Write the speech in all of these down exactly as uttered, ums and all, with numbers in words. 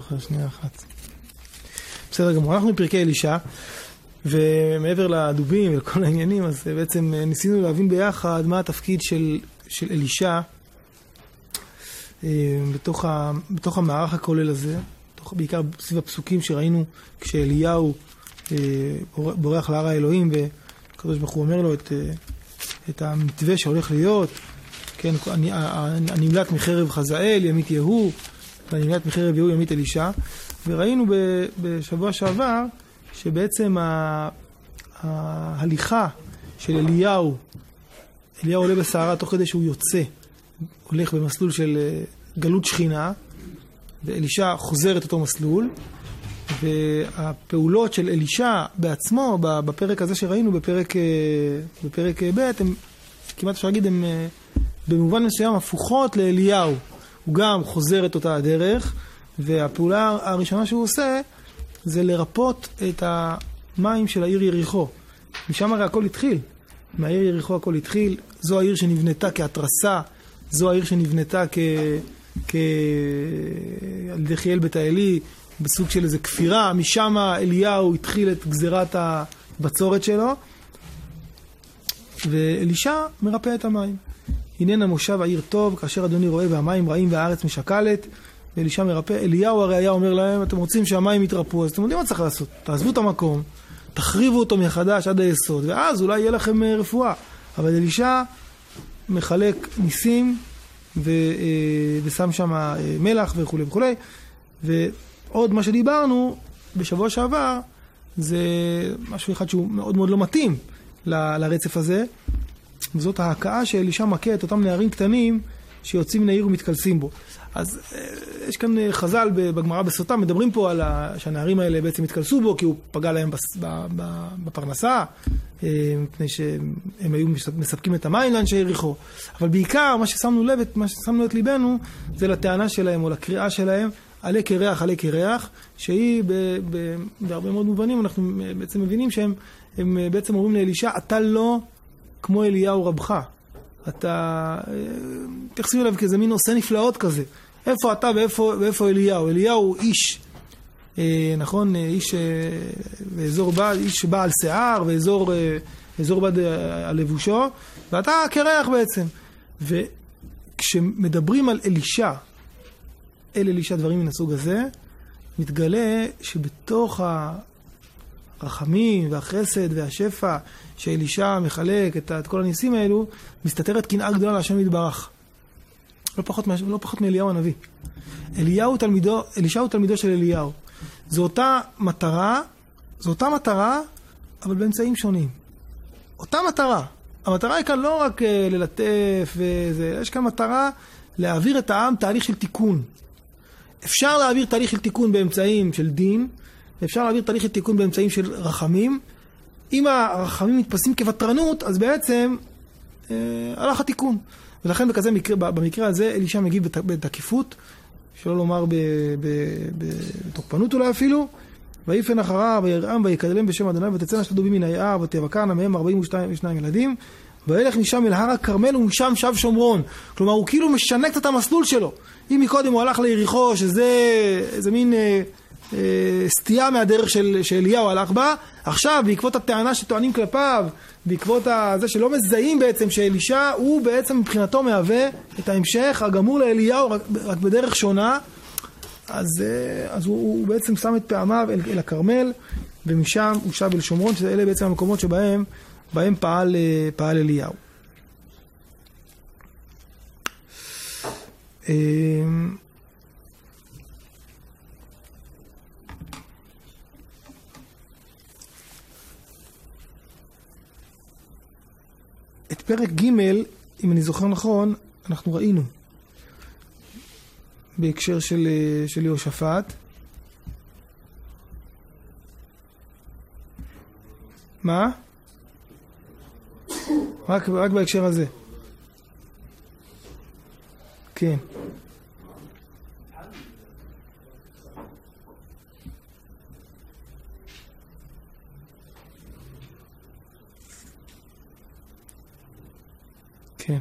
זוכר, שנייה אחת. בסדר גמור, אנחנו בפרקי אלישע, ומעבר לדובים ולכל העניינים, אז בעצם ניסינו להבין ביחד מה התפקיד של, של אלישע בתוך, ה, בתוך המערך הכולל הזה, בתוך, בעיקר סביב הפסוקים שראינו כשאליהו בורח להר האלוהים, והקדוש ברוך הוא אומר לו את, את המתווה שהולך להיות, כן, הנמלט מחרב חזאל ימית יהוא, והנמלט מחרב יהוא ימית אלישע, וראינו בשבוע שעבר שבעצם ההליכה של אליהו, אליהו עולה בסערה תוך כדי שהוא יוצא, הולך במסלול של גלות שכינה, ואלישע חוזר את אותו מסלול, והפעולות של אלישע בעצמו, בפרק הזה שראינו, בפרק, בפרק ב', הם, כמעט אפשר להגיד, הם במובן מסוים הפוכות לאליהו. הוא גם חוזר את אותה הדרך, והפעולה הראשונה שהוא עושה, זה לרפות את המים של העיר יריחו. משם הרי הכל התחיל. מהעיר יריחו הכל התחיל. זו העיר שנבנתה כהתרסה, זו העיר שנבנתה כ... כ... על ידי חיאל בית האלי, בסוג של איזה כפירה. משם אליהו התחיל את גזירת הבצורת שלו, ואלישע מרפא את המים. הננה מושב העיר טוב, כאשר אדוני רואה והמים רעים והארץ משקלת, ואלישע מרפא. אליהו הרי היה אומר להם, אתם רוצים שהמים יתרפו, אז אתם יודעים מה צריך לעשות? תעזבו את המקום, תחריבו אותו מחדש עד היסוד, ואז אולי יהיה לכם רפואה. אבל אלישע מחלק ניסים, ו, ושם שם מלח וכו' וכו'. ועוד מה שדיברנו בשבוע שעבר, זה משהו אחד שהוא מאוד מאוד לא מתאים ל, לרצף הזה, וזאת ההקאה שאלישע מכה את אותם נערים קטנים שיוצאים מן העיר ומתקלסים בו. אז יש כאן חז"ל בגמרא בסוטה, מדברים פה על שהנערים האלה בעצם התקלסו בו, כי הוא פגע להם בפרנסה, מפני שהם היו מספקים את המים לאנשי יריחו. אבל בעיקר מה ששמנו לב, מה ששמנו את ליבנו, זה לטענה שלהם או לקריאה שלהם, עלה כריח, עלה כריח, שהיא ב, ב, בהרבה מאוד מובנים, אנחנו בעצם מבינים שהם הם בעצם אומרים לאלישע, אתה לא כמו אליהו רבך. אתה, תחסים אליו כאיזה מין עושה נפלאות כזה. איפה אתה ואיפה, ואיפה אליהו? אליהו הוא איש, אה, נכון, איש אה, ואזור בד, איש בעל שיער, ואזור אה, אזור בד אה, על לבושו, ואתה קרח בעצם. וכשמדברים על אלישע, אל אלישע דברים מן הסוג הזה, מתגלה שבתוך הרחמים והחסד והשפע שאלישע מחלק את, את כל הניסים האלו, מסתתרת קנאה גדולה להשם יתברך. לא פחות, לא פחות מאליהו הנביא. אליהו תלמידו, אלישע הוא תלמידו של אליהו. זו אותה מטרה, זו אותה מטרה, אבל באמצעים שונים. אותה מטרה. המטרה היא כאן לא רק ללטף וזה, יש כאן מטרה להעביר את העם תהליך של תיקון. אפשר להעביר תהליך של תיקון באמצעים של דין, ואפשר להעביר תהליך של תיקון באמצעים של רחמים. אם הרחמים מתפסים כוותרנות, אז בעצם אה, הלך התיקון. ולכן בכזה מקרה, במקרה הזה אלישע מגיב בתקיפות, שלא לומר בתוקפנות אולי אפילו, ויפן אחריו וירעם ויקדלם בשם אדוני ותצאנה שתי דובים מן היער ותבקרנה מהם ארבעים ושניים ילדים, וילך משם אל הר הכרמל ומשם שב שומרון. כלומר הוא כאילו משנק את המסלול שלו. אם מקודם הוא הלך ליריחו, שזה איזה מין אה, אה, סטייה מהדרך של, שאליהו הלך בה, עכשיו בעקבות הטענה שטוענים כלפיו, בעקבות זה שלא מזהים בעצם שאלישע הוא בעצם מבחינתו מהווה את ההמשך הגמור לאליהו רק, רק בדרך שונה, אז, אז הוא, הוא בעצם שם את פעמיו אל, אל הכרמל, ומשם הוא שב אל שומרון, שאלה בעצם המקומות שבהם בהם פעל, פעל אליהו. את פרק ג', אם אני זוכר נכון, אנחנו ראינו בהקשר של, של יהושפט. מה? רק, רק בהקשר הזה. כן. כן.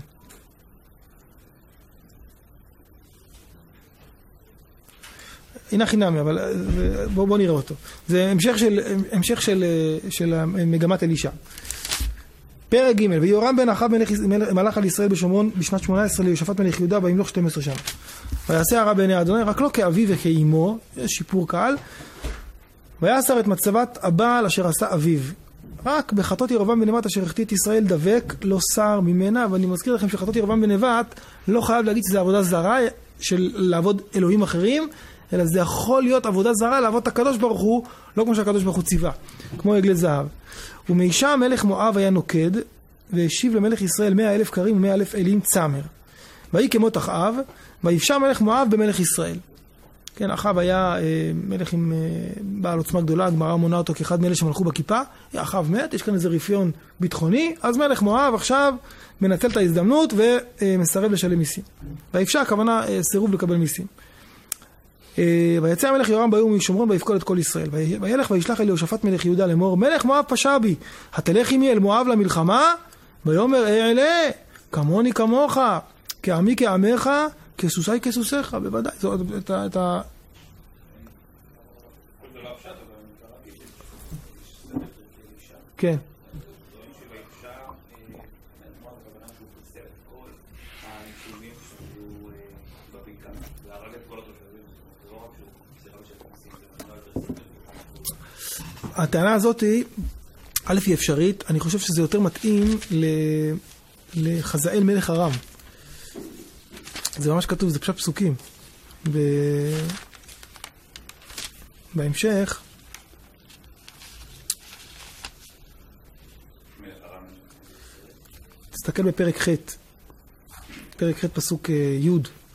הנה חינמי, אבל בואו בוא נראה אותו. זה המשך של, המשך של, של מגמת אלישע. פרק ג' ויורם בן אחאב מלך על ישראל בשומרון בשנת שמונה עשרה ליהושפט מלך יהודה וימלוך שתים עשרה שנה. ויעשה הרע בעיני אדוני, רק לא כאביו וכאימו, שיפור קל. ויעשר את מצבת הבעל אשר עשה אביו. רק בחטות ירבעם בן נבט אשר החטיא את ישראל דבק לא שר ממנה, ואני מזכיר לכם שחטות ירבעם בן נבט לא חייב להגיד שזה עבודה זרה של לעבוד אלוהים אחרים, אלא זה יכול להיות עבודה זרה לעבוד את הקדוש ברוך הוא, לא כמו שהקדוש ברוך הוא ציווה, כמו עגלי זהב. ומישה מלך מואב היה נוקד, והשיב למלך ישראל מאה אלף קרים ומאה אלף אלים צמר. ויהי כמות אחאב, ויפשע מלך מואב במלך ישראל. כן, אחאב היה אה, מלך עם אה, בעל עוצמה גדולה, הגמרא מונה אותו כאחד מאלה שמלכו בכיפה, אחאב מת, יש כאן איזה רפיון ביטחוני, אז מלך מואב עכשיו מנצל את ההזדמנות ומסרב לשלם מיסים. ויפשע הכוונה אה, סירוב לקבל מיסים. אה, ויצא המלך יורם ביום משומרון ויפקוד את כל ישראל. וילך וישלח אל יהושפט מלך יהודה לאמור, מלך מואב פשע בי, התלך עמי אל מואב למלחמה? ויאמר אעלה, כמוני כמוך, כעמי כעמך, כסוסי כסוסיך, בוודאי. זאת את ה... את ה... כן. הטענה הזאת היא, א' היא אפשרית, אני חושב שזה יותר מתאים לחזאל מלך ארם. זה ממש כתוב, זה פשוט פסוקים. ב... בהמשך, תסתכל בפרק ח', פרק ח' פסוק י'.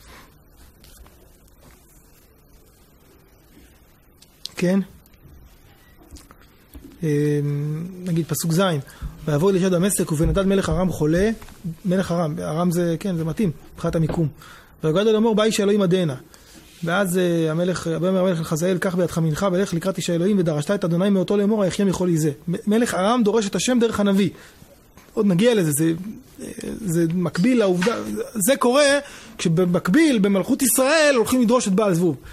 כן? נגיד פסוק זין, ויבוא אלישע דמשק ובנדד מלך ארם חולה, מלך ארם, ארם זה, כן, זה מתאים, מבחינת המיקום. ויגד אל אמור, בא איש האלוהים עדנה. ואז המלך, המלך לחזאל, קח בידך מנחה ולך לקראת איש האלוהים ודרשת את אדוני מאותו לאמור, היחיים יכול לי זה. מלך ארם דורש את השם דרך הנביא. עוד נגיע לזה, זה, זה מקביל לעובדה, זה קורה כשבמקביל במלכות ישראל הולכים לדרוש את בעל זבוב.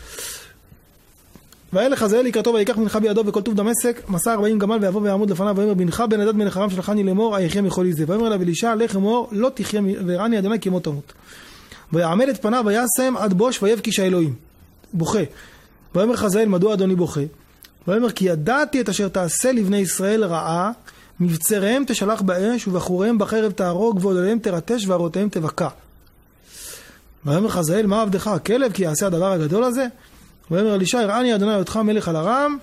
וילך חזאל לקראתו ויקח מנחה בידו וכל טוב דמשק, מסע ארבעים גמל ויבוא ויעמוד לפניו ויאמר בנך בנדד מלך ארם שלחני לאמור היחיים יכול לי זה. ויאמר אליו אלישע לך אמור לא תחיה ויראני אדוני כי מות תמות. ויעמד את פניו וישם עד בוש ויבכי האלוהים בוכה. ויאמר חזאל מדוע אדוני בוכה? ויאמר כי ידעתי את אשר תעשה לבני ישראל רעה, מבצריהם תשלח באש ובחוריהם בחרב תהרוג ועודליהם תרטש וערותיהם תבקע. ויאמר חזאל מה עבדך הכלב כי יעשה הדבר הגדול הזה? ויאמר אלישע הראני אדוני אותך מלך על ארם.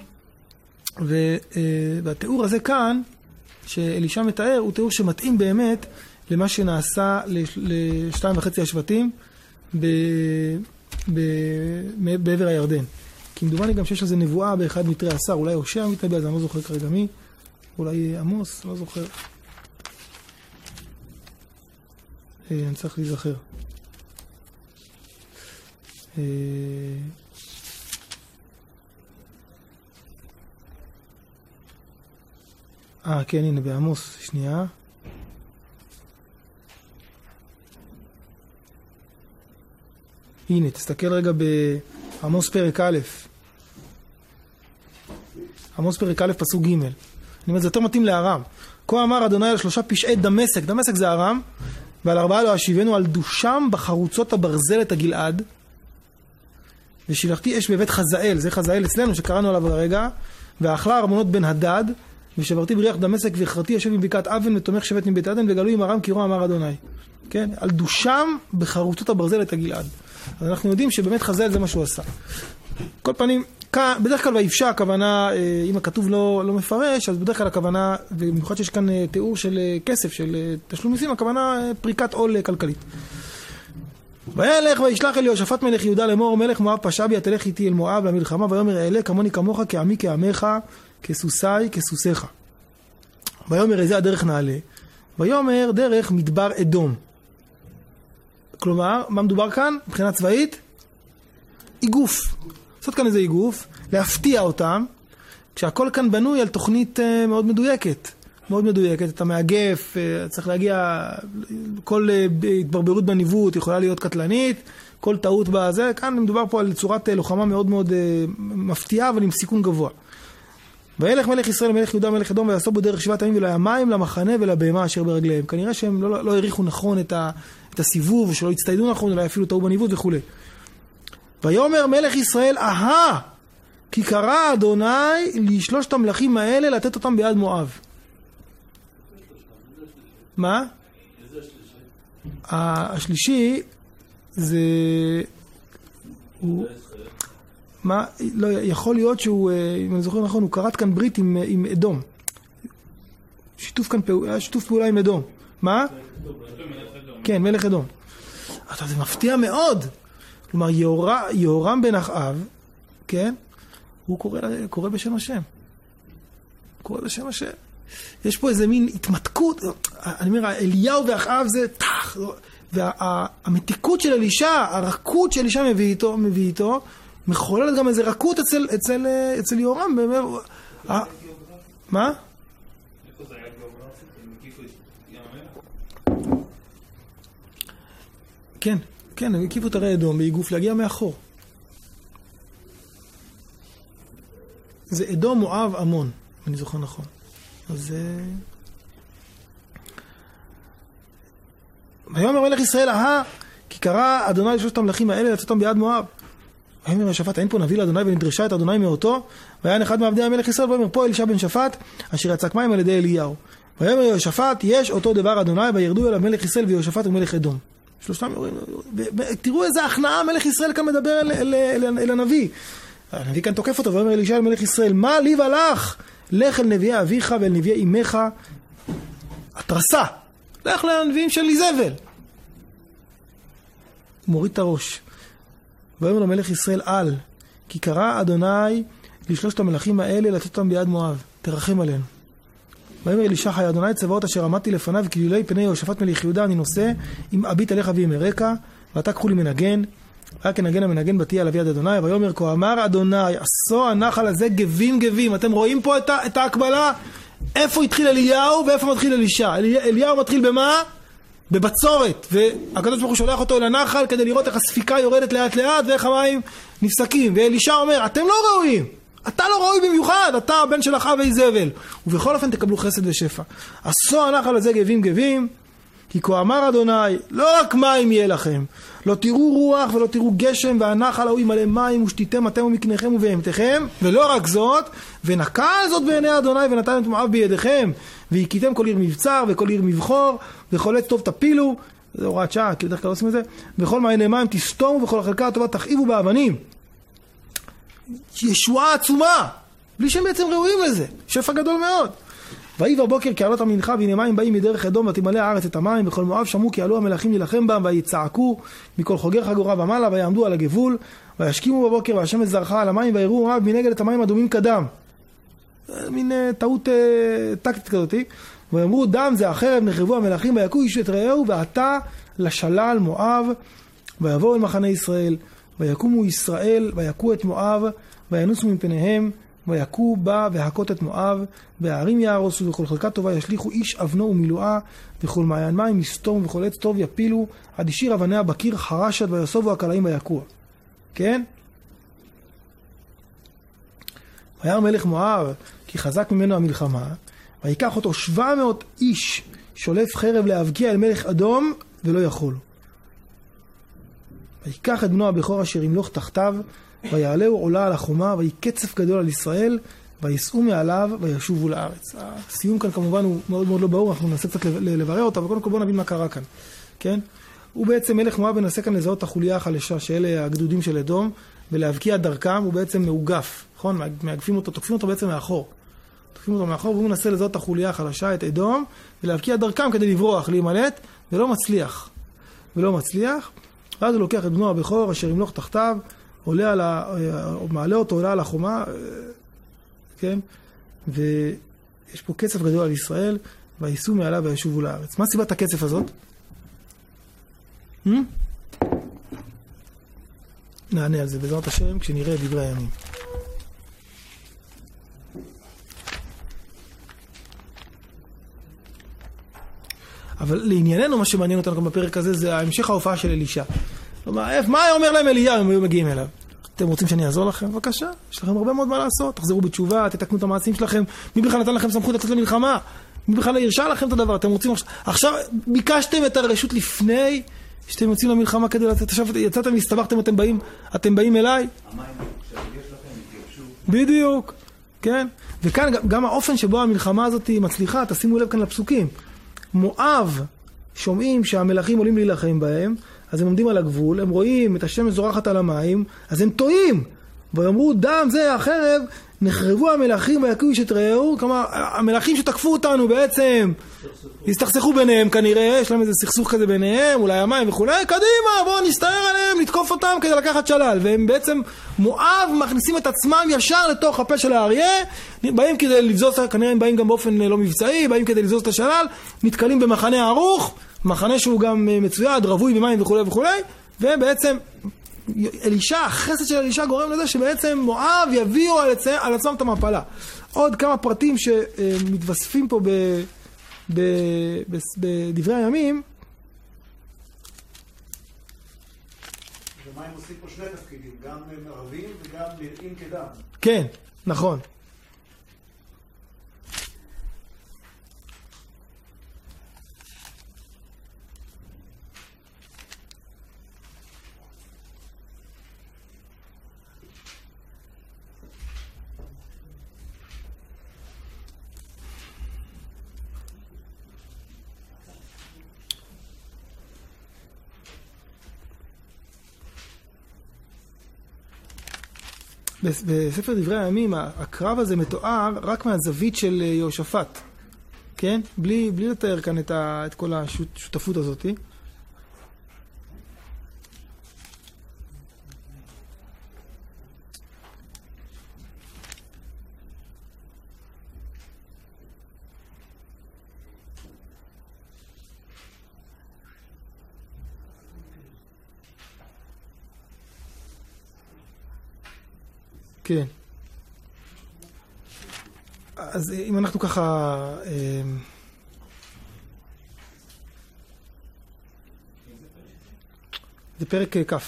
והתיאור הזה כאן שאלישע מתאר הוא תיאור שמתאים באמת למה שנעשה לשתיים וחצי השבטים בעבר הירדן. כי מדומני גם שיש לזה נבואה באחד מתרי עשר, אולי הושע מתנבא, אז אני לא זוכר כרגע מי, אולי עמוס, לא זוכר. אני צריך להיזכר. אה, כן, הנה, בעמוס, שנייה. הנה, תסתכל רגע בעמוס פרק א', עמוס פרק א' פסוק ג'. אני אומר, זה יותר מתאים לארם. כה אמר אדוני על שלושה פשעי דמשק, דמשק זה ארם, ועל ארבעה לא אשיבנו על דושם בחרוצות הברזל את הגלעד, ושילחתי אש בבית חזאל, זה חזאל אצלנו שקראנו עליו הרגע, ואכלה ארמונות בן הדד, ושברתי בריח דמשק והכרתי יושב עם בקעת אבן ותומך שבט מבית עדן וגלוי עם ארם קירו אמר אדוני. כן? על דושם בחרוצות הברזל את הגלעד. אז אנחנו יודעים שבאמת חזאל זה מה שהוא עשה. כל פנים, בדרך כלל ויפשע הכוונה, אם הכתוב לא, לא מפרש, אז בדרך כלל הכוונה, ובמיוחד שיש כאן תיאור של כסף, של תשלום מיסים, הכוונה פריקת עול כלכלית. וילך וישלח אל יהושפט מלך יהודה לאמור מלך מואב פשע בי התלך איתי אל מואב למלחמה ויאמר אעלה כמוני כמוך כעמי כעמך כסוסי כסוסיך. ויאמר איזה הדרך נעלה? ויאמר דרך מדבר אדום. כלומר, מה מדובר כאן? מבחינה צבאית? איגוף. לעשות כאן איזה איגוף, להפתיע אותם, כשהכל כאן בנוי על תוכנית מאוד מדויקת. מאוד מדויקת, אתה מאגף, צריך להגיע, כל התברברות בניווט יכולה להיות קטלנית, כל טעות בזה, כאן מדובר פה על צורת לוחמה מאוד מאוד מפתיעה, אבל עם סיכון גבוה. וילך מלך ישראל מלך יהודה מלך אדום ויעשו בו דרך שבעת הימים ולא היה מים למחנה ולבהמה אשר ברגליהם. כנראה שהם לא, לא העריכו נכון את, ה, את הסיבוב, שלא הצטיידו נכון, אולי אפילו טעו בניווט וכו'. ויאמר מלך ישראל, אהה, כי קרא אדוני לשלושת המלכים האלה לתת אותם ביד מואב. מה? השלישי זה הוא מה, לא, יכול להיות שהוא, אם אני זוכר נכון, הוא קראת כאן ברית עם, עם אדום. שיתוף כאן פעולה, שיתוף פעולה עם אדום. מה? כן, מלך אדום. עכשיו, זה מפתיע מאוד. כלומר, יהורם בן אחאב, כן? הוא קורא, קורא בשם השם. קורא בשם השם. יש פה איזה מין התמתקות. אני אומר, אליהו ואחאב זה תח. והמתיקות של אלישע, הרכות של אלישע מביא איתו, מביא איתו, מחוללת גם איזה רכות אצל, אצל, אצל יהורם. מה? איפה זה היה גיאוגרפית? הם הקיפו את ים המלח? כן, כן, הם הקיפו את הרי אדום באיגוף להגיע מאחור. זה אדום, מואב, עמון, אם אני זוכר נכון. אז זה... ויאמר מלך ישראל, אהה, כי קרא אדוני לשלושת המלכים האלה לתת אותם ביד מואב. ויאמר שפט, אין פה נביא לאדוני ונדרשה את אדוני מאותו, והיה אחד מעבדי המלך ישראל, ויאמר פה אלישע בן שפט, אשר יצק מים על ידי אליהו. ויאמר יהושפט, יש אותו דבר אדוני, וירדו אליו מלך ישראל ויהושפט ומלך אדום. שלושתם יורים, תראו איזה הכנעה מלך ישראל כאן מדבר אל, אל, אל, אל, אל הנביא. הנביא כאן תוקף אותו, ואומר אלישע אל מלך ישראל, מה לי ולך? לך אל נביאי אביך ואל נביאי אמך, התרסה. לך לנביאים של איזבל. הוא מוריד את הראש. ואומר לו מלך ישראל, אל, כי קרא אדוני לשלושת המלכים האלה לתת אותם ביד מואב. תרחם עלינו. ואומר אלישע, חי אדוני צבאות אשר עמדתי לפניו, כי גלילי פני יהושפט מלך יהודה אני נושא, אם אביט עליך ויאמרקה, ואתה קחו לי מנגן, והיה כנגן המנגן בתיה על יד אדוני, ויאמר כה אמר אדוני, עשו הנחל הזה גבים גבים. אתם רואים פה את, את ההקבלה? איפה התחיל אליהו ואיפה מתחיל אלישע? אלי, אליהו מתחיל במה? בבצורת, והקדוש ברוך הוא שולח אותו אל הנחל כדי לראות איך הספיקה יורדת לאט לאט ואיך המים נפסקים. ואלישע אומר, אתם לא ראויים, אתה לא ראוי במיוחד, אתה הבן של אחאב ואיזבל, ובכל אופן תקבלו חסד ושפע. עשו הנחל הזה גבים גבים, כי כה אמר אדוני, לא רק מים יהיה לכם, לא תראו רוח ולא תראו גשם, והנחל ההוא ימלא מים ושתיתם אתם ומקניכם ובהמתכם, ולא רק זאת, ונקל זאת בעיני אדוני ונתן את מואב בידיכם, והקיתם כל עיר מבצר וכל עיר מבחור, וכל עץ טוב תפילו, זה הוראת שעה, כי בדרך כלל עושים את זה, וכל מעייני מים תסתומו וכל החלקה הטובה תכאיבו באבנים. ישועה עצומה, בלי שהם בעצם ראויים לזה, שפע גדול מאוד. ויהי בבוקר כי עלות המנחה, והנה מים באים מדרך אדום ותמלא הארץ את המים, וכל מואב שמעו כי עלו המלכים להילחם בם, ויצעקו מכל חוגר חגורה ומעלה, ויעמדו על הגבול, וישכימו בבוקר, והשמש זרחה על המים, ויראו מואב מנגד את המים אדומים כדם. מין טעות טקטית כזאת. ואמרו דם זה החרב, נחרבו המלכים, ויכו איש את רעהו, ועתה לשלל מואב, ויבואו אל מחנה ישראל, ויקומו ישראל, ויכו את מואב, וינוסו מפניהם, ויכו בה והכות את מואב, והערים יהרסו, וכל חלקה טובה ישליכו איש אבנו ומילואה, וכל מעיין מים יסתום, וכל עץ טוב יפילו, עד השאיר אבניה בקיר חרשת, ויסובו הקלעים ויכוה. כן? וירא מלך מואב, כי חזק ממנו המלחמה, ויקח אותו שבע מאות איש, שולף חרב להבקיע אל מלך אדום, ולא יכול. ויקח את בנו הבכור אשר ימלוך תחתיו, ויעלהו עולה על החומה, ויקצף גדול על ישראל, ויסעו מעליו, וישובו לארץ. הסיום כאן כמובן הוא מאוד מאוד לא ברור, אנחנו ננסה קצת לברר אותה, אבל קודם כל בואו נבין מה קרה כאן. כן? הוא בעצם מלך מואב מנסה כאן לזהות את החוליה החלשה, שאלה הגדודים של אדום, ולהבקיע דרכם, הוא בעצם מאוגף, נכון? מאגפים אותו, תוקפים אותו בעצם מאחור. תוקפים אותו מאחור, והוא מנסה לזהות את החוליה החלשה, את אדום, ולהבקיע דרכם כדי לברוח, להימלט, ולא מצליח. ולא מצליח. ואז הוא לוקח את בנו הבכור, אשר ימלוך תחתיו, עולה על ה... מעלה אותו, עולה על החומה, כן? ויש פה קצף גדול על ישראל, ויסעו מעליו וישובו לארץ. מה סיבת הקצף הזאת? Hmm? נענה על זה בעזרת השם כשנראה את דברי הימים. אבל לענייננו מה שמעניין אותנו גם בפרק הזה זה המשך ההופעה של אלישע. מה היה אומר להם אליהו אם היו מגיעים אליו? אתם רוצים שאני אעזור לכם? בבקשה, יש לכם הרבה מאוד מה לעשות, תחזרו בתשובה, תתקנו את המעשים שלכם, מי בכלל נתן לכם סמכות לצאת למלחמה? מי בכלל הרשה לכם את הדבר? אתם רוצים עכשיו, עכשיו ביקשתם את הרשות לפני שאתם יוצאים למלחמה כדי לצאת, עכשיו יצאתם והסתבכתם, אתם באים, אתם באים אליי? המים שיש לכם, יתייבשו. בדיוק, כן? וכאן גם האופן שבו המלחמה הזאת מצליחה, תשימו לב כאן לפסוקים. מואב שומעים שהמלכים עולים להילחם בהם, אז הם עומדים על הגבול, הם רואים את השמש זורחת על המים, אז הם טועים. ואמרו, דם זה החרב, נחרבו המלכים ויקעו איש את רעהו. כלומר, המלכים שתקפו אותנו בעצם, הסתכסכו ביניהם כנראה, יש להם איזה סכסוך כזה ביניהם, אולי המים וכו', קדימה, בואו נסתער עליהם, לתקוף אותם כדי לקחת שלל. והם בעצם, מואב מכניסים את עצמם ישר לתוך הפה של האריה, באים כדי לבזוז, כנראה הם באים גם באופן לא מבצעי, באים כדי לבזוז את השלל, נתקלים במחנה ערוך, מחנה שהוא גם מצויד, רווי במים וכו' וכו', ובעצם אלישע, החסד של אלישע גורם לזה שבעצם מואב יביאו על, עצ... על עצמם את המפלה. עוד כמה פרטים שמתווספים פה ב... ב... ב... בדברי הימים. ומה הם עושים פה שני תפקידים, גם מערבים וגם נראים כדם. כן, נכון. בספר דברי הימים, הקרב הזה מתואר רק מהזווית של יהושפט, כן? בלי, בלי לתאר כאן את, ה, את כל השותפות הזאת. כן. אז אם אנחנו ככה... זה פרק כף.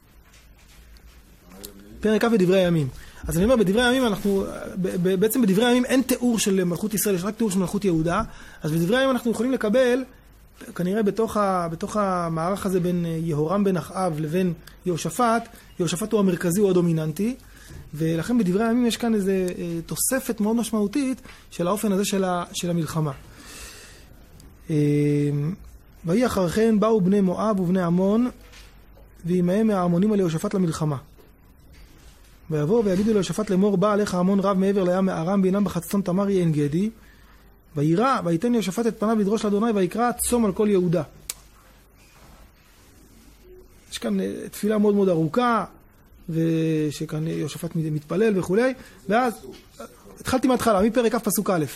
פרק כף בדברי הימים. אז אני אומר, בדברי הימים אנחנו... בעצם בדברי הימים אין תיאור של מלכות ישראל, יש רק תיאור של מלכות יהודה. אז בדברי הימים אנחנו יכולים לקבל, כנראה בתוך, ה, בתוך המערך הזה בין יהורם בן אחאב לבין יהושפט, יהושפט הוא המרכזי, הוא הדומיננטי. ולכן בדברי הימים יש כאן איזו אה, תוספת מאוד משמעותית של האופן הזה של, ה, של המלחמה. אה, ויהי אחר כן באו בני מואב ובני עמון, ועמהם מהעמונים על יהושפט למלחמה. ויבואו ויגידו ליהושפט לאמור, בא עליך המון רב מעבר לים מארם, בינם בחצצון תמרי עין גדי. וירא, ויתן יהושפט את פניו לדרוש לאדוני, ויקרא צום על כל יהודה. יש כאן אה, תפילה מאוד מאוד ארוכה, ושכאן יהושפט מתפלל וכו'. ואז התחלתי מההתחלה, מפרק כף פסוק א'.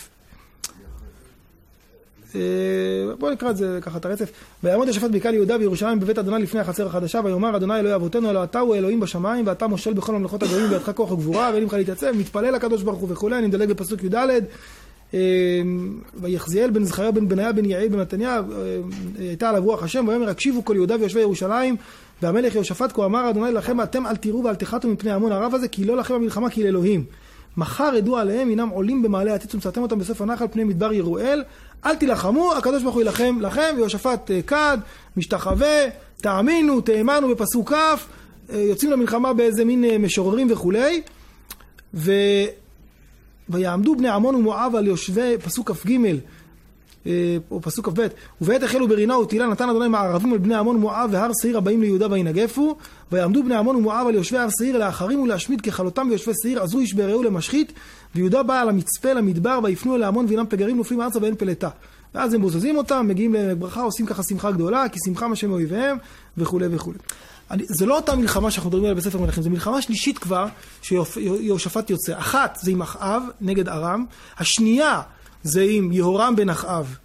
בואו נקרא את זה ככה, את הרצף. ויעמוד יהושפט בקהל יהודה וירושלים בבית אדוני לפני החצר החדשה, ויאמר אדוני אלוהי אבותינו, אלוה אתה הוא אלוהים בשמיים, ואתה מושל בכל ממלכות הגויים, בידך כוח וגבורה, ואין לך להתייצב, מתפלל לקדוש ברוך הוא וכו'. אני מדלג בפסוק י"ד. ויחזיאל בן זכריה בן בניה בן יעיל בן מתניה, הייתה עליו רוח השם, ויאמר הקשיבו כל יהודה ויושבי ירושלים, והמלך יהושפט כה אמר אדוני לכם, אתם אל תיראו ואל תחתו מפני המון הרב הזה, כי לא לכם המלחמה כי לאלוהים. מחר ידעו עליהם, הנם עולים במעלה עתיד ומצאתם אותם בסוף הנחל פני מדבר ירואל, אל תילחמו, הקדוש ברוך הוא ילחם לכם. ויהושפט קד, משתחווה, תאמינו, תאמנו בפסוק כף, יוצאים למלחמה באיזה מין משוררים וכולי. ו... ויעמדו בני עמון ומואב על יושבי פסוק כ"ג או פסוק כ"ב, ובעת החלו ברינה ותהילה נתן אדוני מערבים על בני עמון ומואב והר שעיר הבאים ליהודה וינגפו. ויעמדו בני עמון ומואב על יושבי הר שעיר לאחרים ולהשמיד ככלותם ויושבי שעיר, עזרו איש ברעהו למשחית. ויהודה בא על המצפה למדבר, ויפנו אל העמון וינם פגרים נופלים ארצה ואין פלטה. ואז הם בוזזים אותם, מגיעים לברכה, עושים ככה שמחה גדולה, כי שמחה מה שמאויביהם וכו' וכו'. זה לא אותה מלחמה שאנחנו מדברים עליה בספר מלכים, זה מלחמה שלישית כבר שיהושפט יוצא. אחת זה עם אחאב נגד ארם, השנייה זה עם יהורם בן אחאב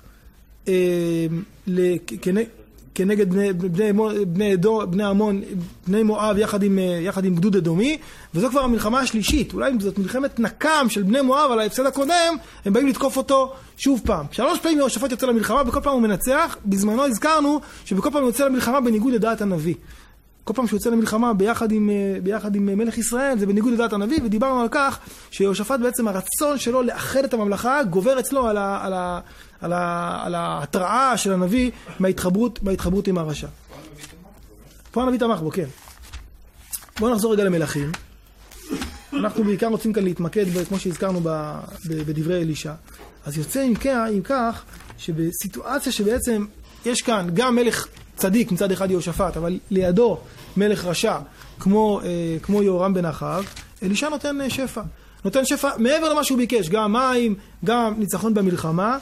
כנגד בני, בני, בני, בני עמון, בני מואב יחד עם, יחד עם גדוד אדומי, וזו כבר המלחמה השלישית. אולי אם זאת מלחמת נקם של בני מואב על ההפסד הקודם, הם באים לתקוף אותו שוב פעם. שלוש פעמים יהושפט יוצא למלחמה, בכל פעם הוא מנצח. בזמנו הזכרנו שבכל פעם הוא יוצא למלחמה בניגוד לדעת הנביא. כל פעם שהוא יוצא למלחמה ביחד עם, ביחד עם מלך ישראל, זה בניגוד לדעת הנביא, ודיברנו על כך שיהושפט בעצם הרצון שלו לאחד את הממלכה, גובר אצלו על, ה, על, ה, על, ה, על ההתראה של הנביא מההתחברות, מההתחברות עם הרשע. פה הנביא תמך בו, כן. בואו נחזור רגע למלכים. אנחנו בעיקר רוצים כאן להתמקד, כמו שהזכרנו ב, ב, בדברי אלישע. אז יוצא עם כך, עם כך שבסיטואציה שבעצם יש כאן גם מלך צדיק מצד אחד יהושפט, אבל לידו מלך רשע כמו, אה, כמו יהורם בן אחאב, אלישע נותן שפע. נותן שפע מעבר למה שהוא ביקש, גם מים, גם ניצחון במלחמה.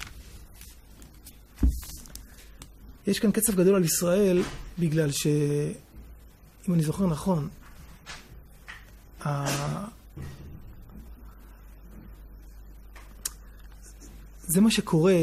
יש כאן קצף גדול על ישראל, בגלל ש... אם אני זוכר נכון, ה... זה מה שקורה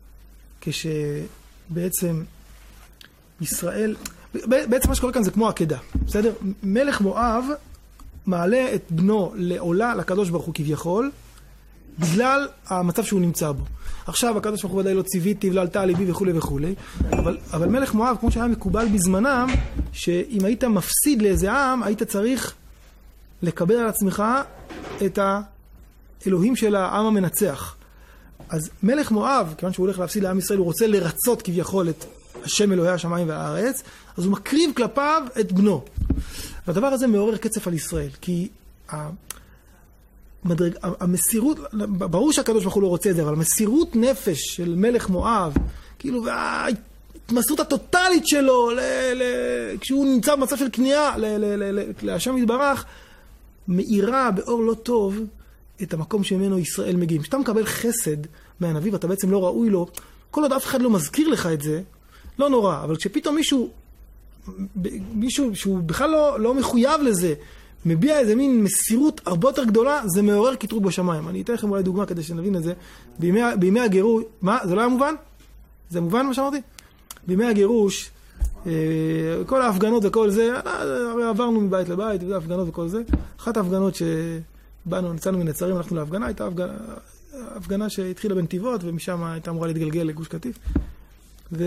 כשבעצם ישראל, בעצם מה שקורה כאן זה כמו עקדה, בסדר? מלך מואב מעלה את בנו לעולה לקדוש ברוך הוא כביכול, בגלל המצב שהוא נמצא בו. עכשיו הקדוש ברוך הוא ודאי לא ציוויתי ולא עלתה ליבי וכו' וכו', אבל, אבל מלך מואב, כמו שהיה מקובל בזמנם, שאם היית מפסיד לאיזה עם, היית צריך לקבל על עצמך את האלוהים של העם המנצח. אז מלך מואב, כיוון שהוא הולך להפסיד לעם ישראל, הוא רוצה לרצות כביכול את השם אלוהי השמיים והארץ, אז הוא מקריב כלפיו את בנו. והדבר הזה מעורר קצף על ישראל, כי המדרג, המסירות, ברור שהקדוש ברוך הוא לא רוצה את זה, אבל המסירות נפש של מלך מואב, כאילו, וההתמסרות הטוטלית שלו, ל, ל, כשהוא נמצא במצב של כניעה להשם יתברך, מאירה באור לא טוב את המקום שממנו ישראל מגיעים. כשאתה מקבל חסד מהנביא ואתה בעצם לא ראוי לו, כל עוד אף אחד לא מזכיר לך את זה, לא נורא. אבל כשפתאום מישהו, מישהו שהוא בכלל לא, לא מחויב לזה, מביע איזה מין מסירות הרבה יותר גדולה, זה מעורר קטרוג בשמיים. אני אתן לכם אולי דוגמה כדי שנבין את זה. בימי, בימי הגירוש, מה? זה לא היה מובן? זה מובן מה שאמרתי? בימי הגירוש, כל ההפגנות וכל זה, הרי עברנו מבית לבית, וההפגנות וכל זה. אחת ההפגנות שבאנו, נצאנו מנצרים, הלכנו להפגנה, הייתה הפגנה, הפגנה שהתחילה בנתיבות, ומשם הייתה אמורה להתגלגל לגוש קטיף. ו...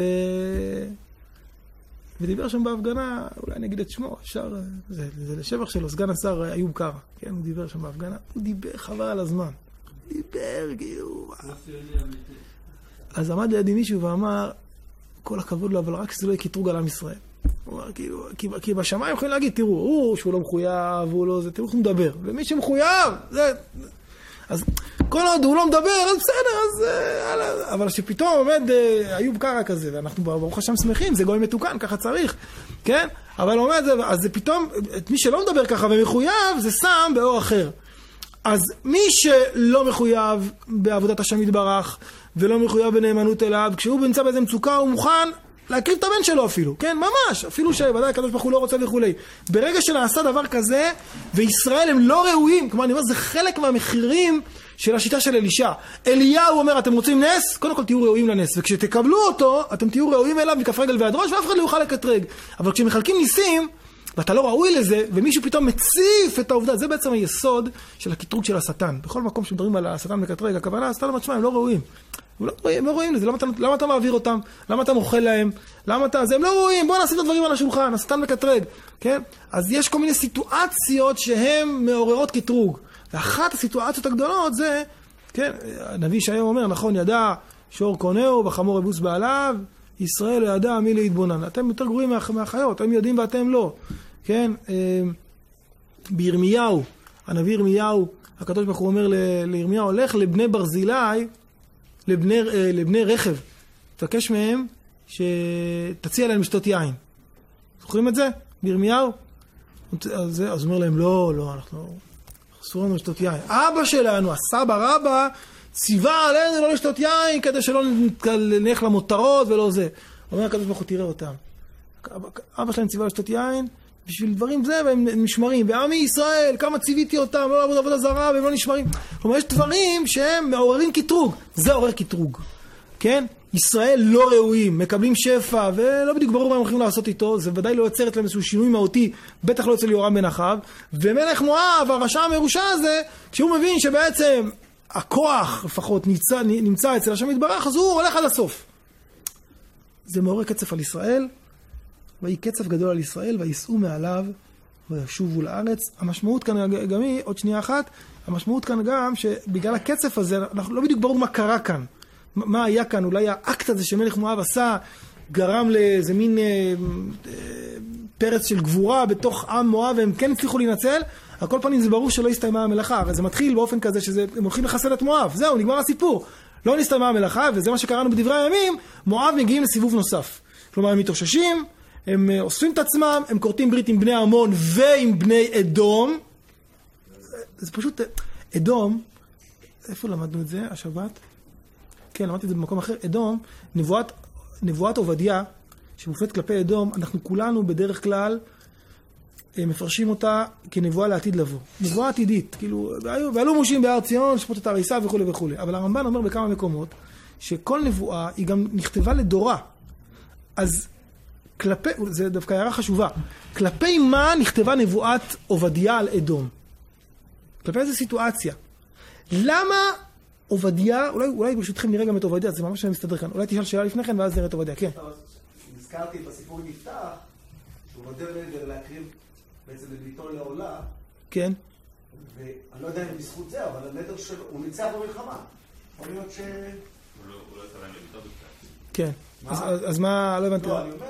ודיבר שם בהפגנה, אולי אני אגיד את שמו, אפשר, זה, זה לשבח שלו, סגן השר איוב קרא, כן, הוא דיבר שם בהפגנה, הוא דיבר חבל על הזמן. הוא דיבר, כאילו... אז עמד לידי מישהו ואמר, כל הכבוד לו, אבל רק שזה לא יהיה קטרוג על עם ישראל. הוא אמר, כאילו, כי, כי בשמיים יכולים להגיד, תראו, הוא שהוא לא מחויב, הוא לא זה, תראו איך הוא מדבר. ומי שמחויב, זה... אז כל עוד הוא לא מדבר, אז בסדר, אז... אבל שפתאום עומד איוב קרא כזה, ואנחנו ברוך השם שמחים, זה גוי מתוקן, ככה צריך, כן? אבל עומד זה, אז זה פתאום, את מי שלא מדבר ככה ומחויב, זה שם באור אחר. אז מי שלא מחויב בעבודת השם יתברך, ולא מחויב בנאמנות אליו, כשהוא נמצא באיזה מצוקה, הוא מוכן להקריב את הבן שלו אפילו, כן? ממש, אפילו שוודאי הקדוש ברוך הוא לא רוצה וכו'. ברגע שנעשה דבר כזה, וישראל הם לא ראויים, כלומר, אני אומר, זה חלק מהמחירים של השיטה של אלישע. אליהו אומר, אתם רוצים נס? קודם כל תהיו ראויים לנס, וכשתקבלו אותו, אתם תהיו ראויים אליו מכף רגל ועד ראש, ואף אחד לא יוכל לקטרג. אבל כשמחלקים ניסים, ואתה לא ראוי לזה, ומישהו פתאום מציף את העובדה, זה בעצם היסוד של הקטרוג של השטן. בכל מקום שמדברים על השטן מקטרג, הכוונה, השטן המשמע, הם לא ראויים. הם לא רואים, הם לא רואים לזה, למה אתה, למה אתה מעביר אותם? למה אתה מוכל להם? למה אתה, זה הם לא רואים, בוא נשים את הדברים על השולחן, השטן מקטרג, כן? אז יש כל מיני סיטואציות שהן מעוררות קטרוג. ואחת הסיטואציות הגדולות זה, כן, הנביא ישעיהו אומר, נכון, ידע שור קונהו וחמור אבוס בעליו, ישראל לא ידע מי להתבונן. אתם יותר גרועים מהחיות, הם יודעים ואתם לא. כן? בירמיהו, הנביא ירמיהו, הקדוש ברוך הוא אומר לירמיהו, הולך לבני ברזילי, לבני, לבני רכב, תבקש מהם שתציע להם לשתות יין. זוכרים את זה? בירמיהו? אז, אז אומר להם, לא, לא, אנחנו אסור לנו לשתות יין. אבא שלנו, הסבא רבא, ציווה עלינו לא לשתות יין, כדי שלא נלך למותרות ולא זה. אומר הקדוש ברוך הוא, תראה אותם. אבא שלהם ציווה לשתות יין, בשביל דברים זה, והם נשמרים. ועמי ישראל, כמה ציוויתי אותם, לא לעבוד עבודה זרה, והם לא נשמרים. כלומר, יש דברים שהם מעוררים קטרוג. זה עורר קטרוג. כן? ישראל לא ראויים, מקבלים שפע, ולא בדיוק ברור מה הם הולכים לעשות איתו. זה ודאי לא יוצר אצלם איזשהו שינוי מהותי, בטח לא אצל יהורם בן אחאב. ומלך מואב, הרשע המרושע הזה, כשהוא מבין שבעצם הכוח לפחות נמצא, נמצא אצל השם יתברך, אז הוא הולך עד הסוף. זה מעורר קצף על ישראל. ויהי קצף גדול על ישראל, ויסעו מעליו, וישובו לארץ. המשמעות כאן גם היא, עוד שנייה אחת, המשמעות כאן גם שבגלל הקצף הזה, אנחנו לא בדיוק ברור מה קרה כאן. מה היה כאן? אולי האקט הזה שמלך מואב עשה, גרם לאיזה מין אה, אה, פרץ של גבורה בתוך עם מואב, והם כן הצליחו להינצל. על כל פנים זה ברור שלא הסתיימה המלאכה, הרי זה מתחיל באופן כזה שהם הולכים לחסל את מואב. זהו, נגמר הסיפור. לא נסתיימה המלאכה, וזה מה שקראנו בדברי הימים, מואב מגיעים לסיבוב נוסף. כלומר, הם מתאוששים, הם אוספים את עצמם, הם כורתים ברית עם בני עמון ועם בני אדום. זה פשוט, אדום, איפה למדנו את זה, השבת? כן, למדתי את זה במקום אחר. אדום, נבואת, נבואת עובדיה, שמופנית כלפי אדום, אנחנו כולנו בדרך כלל מפרשים אותה כנבואה לעתיד לבוא. נבואה עתידית, כאילו, ועלו מושים בהר ציון, שפוט את הריסה וכו' וכו'. אבל הרמב"ן אומר בכמה מקומות, שכל נבואה היא גם נכתבה לדורה. אז כלפי, זה דווקא הערה חשובה, כלפי מה נכתבה נבואת עובדיה על אדום? כלפי איזה סיטואציה? למה עובדיה, אולי, אולי ברשותכם נראה גם את עובדיה, זה ממש מסתדר כאן. אולי תשאל שאלה לפני כן ואז נראה את עובדיה, כן. נזכרתי בסיפור נפתח, שהוא מודה נדר להקריב בעצם לביתו לעולה. כן. ואני לא יודע אם בזכות זה, אבל הנדר שלו, הוא ניצח במלחמה. יכול להיות ש... הוא לא יצלם לביתו בכלל. כן. אז מה, לא הבנתי. לא, אני אומר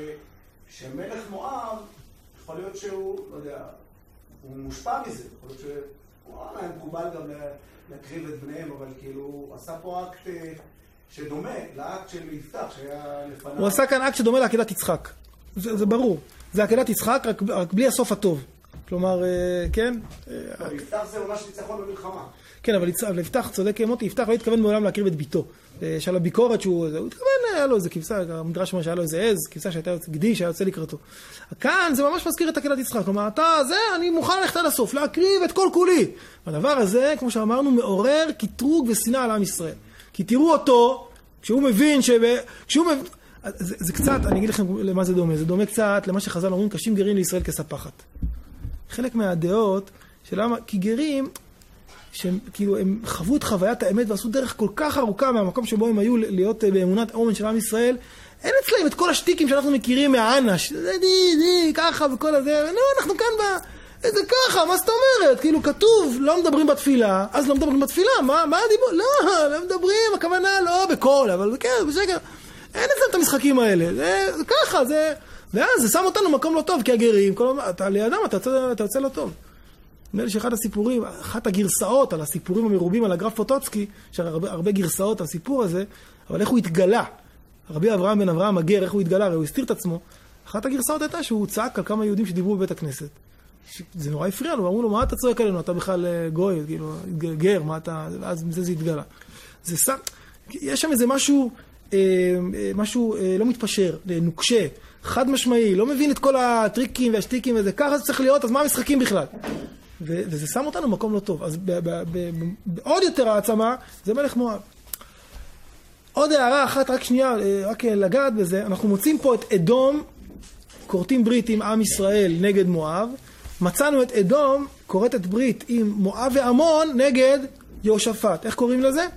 שמלך מואב, יכול להיות שהוא, לא יודע, הוא מושפע מזה. יכול להיות שהוא היה מקובל גם להקריב את בניהם, אבל כאילו, הוא עשה פה אקט שדומה לאקט של יפתח, שהיה לפניו. הוא עשה כאן אקט שדומה לעקדת יצחק. זה, זה ברור. זה עקדת יצחק, רק, רק בלי הסוף הטוב. כלומר, כן? יפתח זה ממש ניצחון במלחמה. כן, אבל יפתח, צודק מוטי, יפתח לא התכוון מעולם להקריב את ביתו. יש על הביקורת שהוא, הוא התכוון, היה לו איזה כבשה, המדרש אומר שהיה לו איזה עז, כבשה שהייתה גדי, שהיה יוצא לקראתו. כאן זה ממש מזכיר את עקדת יצחק. כלומר, אתה, זה, אני מוכן ללכת עד הסוף, להקריב את כל כולי. הדבר הזה, כמו שאמרנו, מעורר קטרוג ושנאה על עם ישראל. כי תראו אותו, כשהוא מבין ש... כשהוא מבין... זה, זה קצת, אני אגיד לכם למה זה דומה. זה דומה קצת למה שחז"ל אומרים, קשים גרים לישראל כספחת. חלק מהדעות שלמה, כי גרים, שהם כאילו, הם חוו את חוויית האמת ועשו דרך כל כך ארוכה מהמקום שבו הם היו להיות באמונת אומן של עם ישראל, אין אצלהם את כל השטיקים שאנחנו מכירים מהענש, זה די, די, ככה וכל הזה, לא, אנחנו כאן ב... איזה ככה, מה זאת אומרת? כאילו כתוב, לא מדברים בתפילה, אז לא מדברים בתפילה, מה, מה הדיבור? לא, לא מדברים, הכוונה לא בקול, אבל כן, בשקר. אין אצלם את המשחקים האלה, זה, זה ככה, זה... ואז זה שם אותנו מקום לא טוב, כי הגרים, כל... אתה לידם, אתה יוצא, אתה יוצא לא טוב. נראה לי שאחד הסיפורים, אחת הגרסאות על הסיפורים המרובים על הגרף פוטוצקי, יש הרבה, הרבה גרסאות על הסיפור הזה, אבל איך הוא התגלה? רבי אברהם בן אברהם מגר, איך הוא התגלה? הרי הוא הסתיר את עצמו. אחת הגרסאות הייתה שהוא צעק על כמה יהודים שדיברו בבית הכנסת. זה נורא הפריע לו, אמרו לו, מה אתה צועק עלינו? אתה בכלל גוי, כאילו, גר, מה אתה... אז מזה זה התגלה. זה שם... יש שם איזה משהו, משהו לא מתפשר, נוקשה, חד משמעי, לא מבין את כל הטריקים והשטיקים וזה, ככה זה צריך להיות, אז מה המשחקים בכלל? ו- וזה שם אותנו במקום לא טוב. אז בעוד יותר העצמה, זה מלך מואב. עוד הערה אחת, רק שנייה, רק לגעת בזה, אנחנו מוצאים פה את אדום, כורתים ברית עם עם ישראל נגד מואב, מצאנו את אדום, כורתת ברית עם מואב ועמון נגד יהושפט. איך קוראים לזה?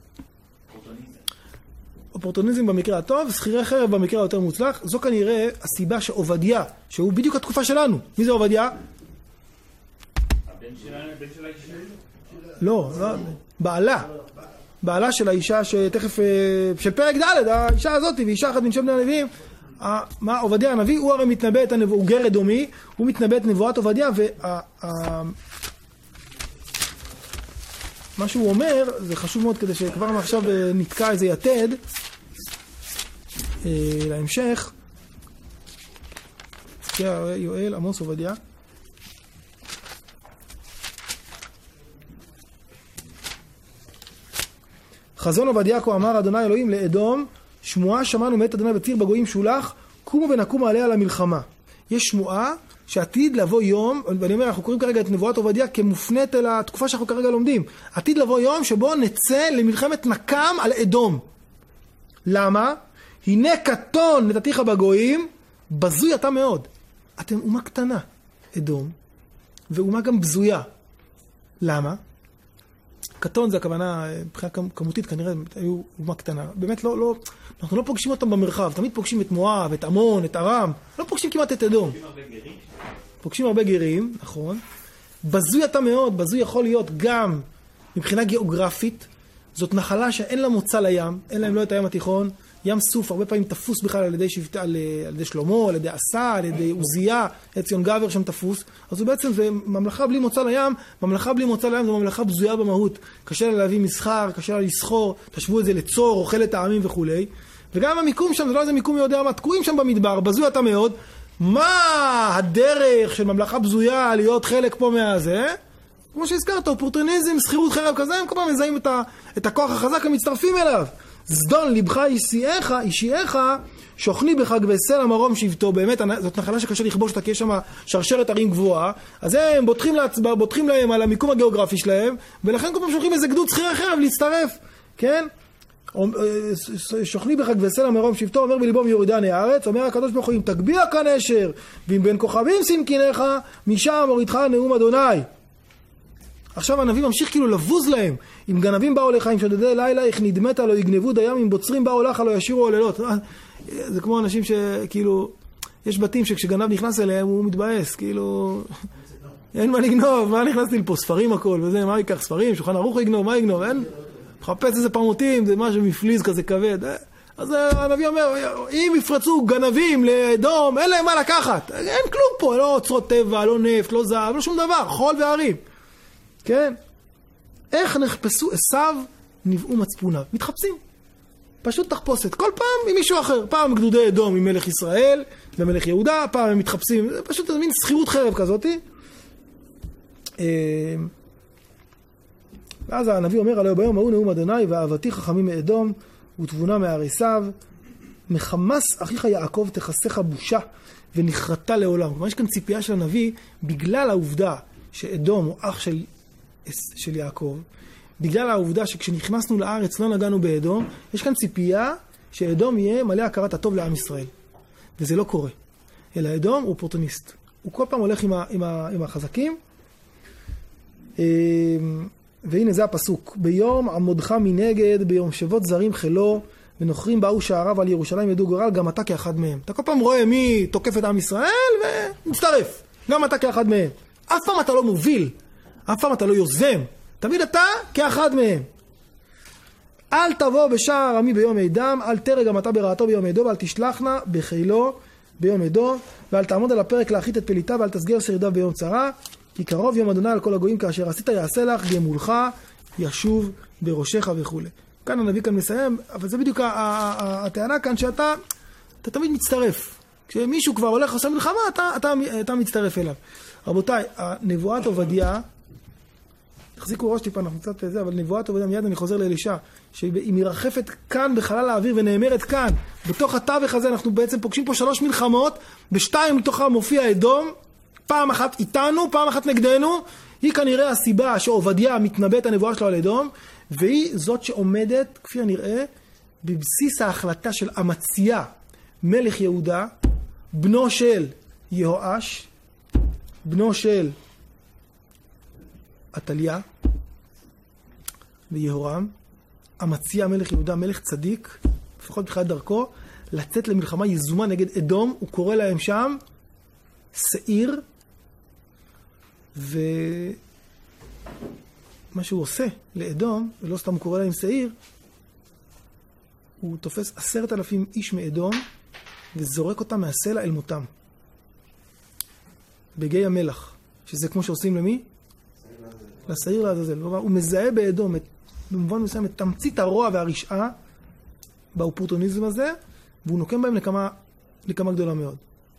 אופורטוניזם במקרה הטוב, שכירי חרב במקרה היותר מוצלח. זו כנראה הסיבה שעובדיה, שהוא בדיוק התקופה שלנו. מי זה עובדיה? הבן שלנו, הבן של האישה? לא, לא, בעלה. בעלה של האישה שתכף, של פרק ד', האישה הזאת, ואישה אחת מן שם בני הנביאים. מה, עובדיה הנביא, הוא הרי מתנבא את הנבואה, הוא גר אדומי, הוא מתנבא את נבואת עובדיה, ומה שהוא אומר, זה חשוב מאוד כדי שכבר מעכשיו נתקע איזה יתד, להמשך, יואל, עמוס, עובדיה. חזון עובדיה כה אמר אדוני אלוהים לאדום, שמועה שמענו מאת אדוני בציר בגויים שולח, קומו ונקומו עליה למלחמה. יש שמועה שעתיד לבוא יום, ואני אומר, אנחנו קוראים כרגע את נבואת עובדיה כמופנית אל התקופה שאנחנו כרגע לומדים. עתיד לבוא יום שבו נצא למלחמת נקם על אדום. למה? הנה קטון נתתיך בגויים, בזוי אתה מאוד. אתם אומה קטנה, אדום, ואומה גם בזויה. למה? קטון זה הכוונה, מבחינה כמותית כנראה היו אומה קטנה. באמת לא, לא, אנחנו לא פוגשים אותם במרחב, תמיד פוגשים את מואב, את עמון, את ארם, לא פוגשים כמעט את אדום. פוגשים הרבה גרים? פוגשים הרבה גרים, נכון. בזוי אתה מאוד, בזוי יכול להיות גם מבחינה גיאוגרפית, זאת נחלה שאין לה מוצא לים, אין להם לא את הים התיכון, ים סוף הרבה פעמים תפוס בכלל על ידי שבטה, על, על ידי שלמה, על ידי עשה, על ידי עוזיה, עציון גבר שם תפוס. אז הוא בעצם זה ממלכה בלי מוצא לים, ממלכה בלי מוצא לים זו ממלכה בזויה במהות. קשה לה להביא מסחר, קשה לה לסחור, תשבו את זה לצור, אוכל את העמים וכולי. וגם המיקום שם, זה לא איזה מיקום מי יודע מה, תקועים שם במדבר, בזוי אתה מאוד. מה הדרך של ממלכה בזויה להיות חלק פה מהזה? כמו שהזכרת, אופורטוניזם, שכירות חרב כזה, הם כל פעם מזהים את, ה, את הכוח החזק, הם מצטרפים אליו. זדון ליבך אישייך, אישייך, שוכני בחג וסלע מרום שבטו. באמת, זאת נחלה שקשה לכבוש אותה, כי יש שם שרשרת ערים גבוהה. אז הם בוטחים, להצבע, בוטחים להם על המיקום הגיאוגרפי שלהם, ולכן כל פעם שולחים איזה גדוד שכיר חרב להצטרף. כן? שוכני בחג וסלע מרום שבטו, אומר בליבו מיורידני הארץ, אומר הקדוש ברוך הוא, אם תגביה כאן אשר, ואם בין כוכבים סמכינך, משם הורידך נאום אדוני. עכשיו הנביא ממשיך כאילו לבוז להם. אם גנבים באו לך, אם שודדי לילה, איך נדמת לא יגנבו דים, אם בוצרים באו לך לא ישירו עוללות. זה כמו אנשים שכאילו, יש בתים שכשגנב נכנס אליהם הוא מתבאס, כאילו, אין מה לגנוב, מה נכנסתי לפה, ספרים הכל, וזה, מה ייקח ספרים, שולחן ערוך יגנוב, מה יגנוב, אין, מחפש איזה פמוטים, זה משהו מפליז כזה כבד. אז הנביא אומר, אם יפרצו גנבים לאדום, אין להם מה לקחת, אין כלום פה, לא אוצרות טבע, לא נפט, לא זהב, לא שום דבר, חול והרים. כן? איך נחפשו עשיו נבעו מצפוניו? מתחפשים. פשוט תחפושת. כל פעם עם מישהו אחר. פעם גדודי אדום עם מלך ישראל ומלך יהודה, פעם הם מתחפשים. זה פשוט מין שכירות חרב כזאת. ואז הנביא אומר, עליו ביום ההוא נאום אדוני, ואהבתי חכמים מאדום, ותבונה מהריסיו, מחמס אחיך יעקב תחסך בושה, ונכרתה לעולם. כלומר, יש כאן ציפייה של הנביא, בגלל העובדה שאדום הוא אח של של יעקב, בגלל העובדה שכשנכנסנו לארץ לא נגענו באדום, יש כאן ציפייה שאדום יהיה מלא הכרת הטוב לעם ישראל. וזה לא קורה. אלא אדום הוא אופורטוניסט. הוא כל פעם הולך עם, ה, עם, ה, עם החזקים. והנה זה הפסוק. ביום עמודך מנגד, ביום שבות זרים חילו, ונוכרים באו שעריו על ירושלים ידעו גורל, גם אתה כאחד מהם. אתה כל פעם רואה מי תוקף את עם ישראל ומצטרף. גם אתה כאחד מהם. אף פעם אתה לא מוביל. אף פעם אתה לא יוזם, תמיד אתה כאחד מהם. אל תבוא בשער עמי ביום עדם, אל תרא גם אתה ברעתו ביום עדו, ואל תשלחנה בחילו ביום עדו, ואל תעמוד על הפרק להחית את פליטה, ואל תסגר שרידיו ביום צרה, כי קרוב יום אדוני על כל הגויים, כאשר עשית יעשה לך, גמולך ישוב בראשך וכו'. כאן הנביא כאן מסיים, אבל זה בדיוק הטענה כאן שאתה אתה תמיד מצטרף. כשמישהו כבר הולך עושה מלחמה, אתה, אתה, אתה מצטרף אליו. רבותיי, נבואת עובדיה, תחזיקו ראש טיפה, אנחנו קצת זה, אבל נבואת עובדיה, מיד אני חוזר לאלישע, שהיא מרחפת כאן בחלל האוויר ונאמרת כאן. בתוך התווך הזה אנחנו בעצם פוגשים פה שלוש מלחמות, בשתיים מתוכה מופיע אדום, פעם אחת איתנו, פעם אחת נגדנו. היא כנראה הסיבה שעובדיה מתנבא את הנבואה שלו על אדום, והיא זאת שעומדת, כפי הנראה, בבסיס ההחלטה של אמציה, מלך יהודה, בנו של יהואש, בנו של עתליה ויהורם, אמציה מלך יהודה, מלך צדיק, לפחות בתחילת דרכו, לצאת למלחמה יזומה נגד אדום. הוא קורא להם שם שעיר, ומה שהוא עושה לאדום, ולא סתם הוא קורא להם שעיר, הוא תופס עשרת אלפים איש מאדום וזורק אותם מהסלע אל מותם בגיא המלח, שזה כמו שעושים למי? לשעיר לעזאזל. הוא מזהה באדום את, במובן מסוים, את תמצית הרוע והרשעה באופורטוניזם הזה, והוא נוקם בהם לכמה, לכמה גדולה מאוד.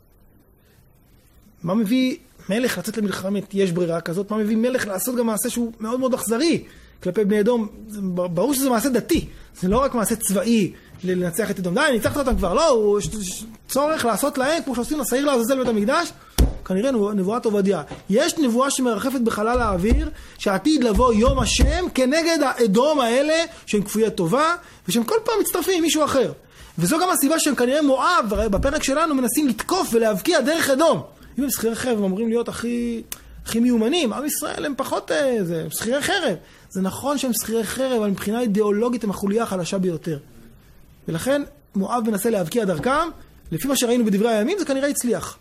מה מביא מלך לצאת למלחמת יש ברירה כזאת? מה מביא מלך לעשות גם מעשה שהוא מאוד מאוד אכזרי כלפי בני אדום? ברור שזה מעשה דתי, זה לא רק מעשה צבאי לנצח את אדום. די, ניצחת אותם כבר, לא, יש צורך לעשות להם כמו שעושים לשעיר לעזאזל בית המקדש. כנראה נבואת עובדיה. יש נבואה שמרחפת בחלל האוויר, שעתיד לבוא יום השם כנגד האדום האלה, שהם כפויי טובה, ושהם כל פעם מצטרפים עם מישהו אחר. וזו גם הסיבה שהם כנראה מואב, בפרק שלנו מנסים לתקוף ולהבקיע דרך אדום. אם הם שכירי חרב, הם אמורים להיות הכי, הכי מיומנים, עם ישראל הם פחות, זה, שכירי חרב. זה נכון שהם שכירי חרב, אבל מבחינה אידיאולוגית הם החוליה החלשה ביותר. ולכן מואב מנסה להבקיע דרכם, לפי מה שראינו בדברי הימים, זה כנראה הצליח.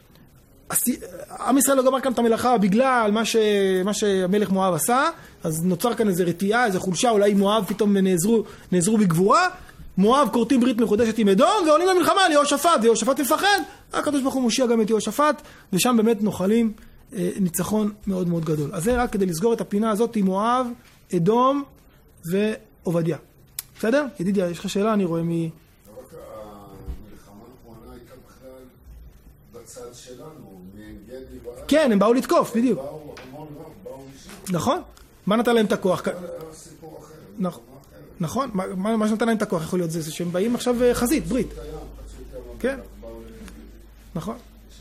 עם ישראל לא גמר כאן את המלאכה בגלל מה, ש... מה שהמלך מואב עשה, אז נוצר כאן איזו רתיעה, איזו חולשה, אולי מואב פתאום נעזרו, נעזרו בגבורה, מואב קורטים ברית מחודשת עם אדום, ועולים למלחמה ליהושפט, ויהושפט מפחד, הקדוש ברוך הוא מושיע גם את יהושפט, ושם באמת נוחלים אה, ניצחון מאוד מאוד גדול. אז זה רק כדי לסגור את הפינה הזאת עם מואב, אדום ועובדיה. בסדר? ידידיה, יש לך שאלה? אני רואה מ... המלחמה האחרונה הייתה בכלל בצד שלנו, מעין גדי ועד. כן, הם באו לתקוף, בדיוק. באו המון רב, באו משם. נכון. מה נתן להם את הכוח? זה סיפור אחר. נכון. נכון. מה, מה שנתן להם את הכוח יכול להיות זה, זה שהם באים עכשיו חזית, ברית. כן. נכון.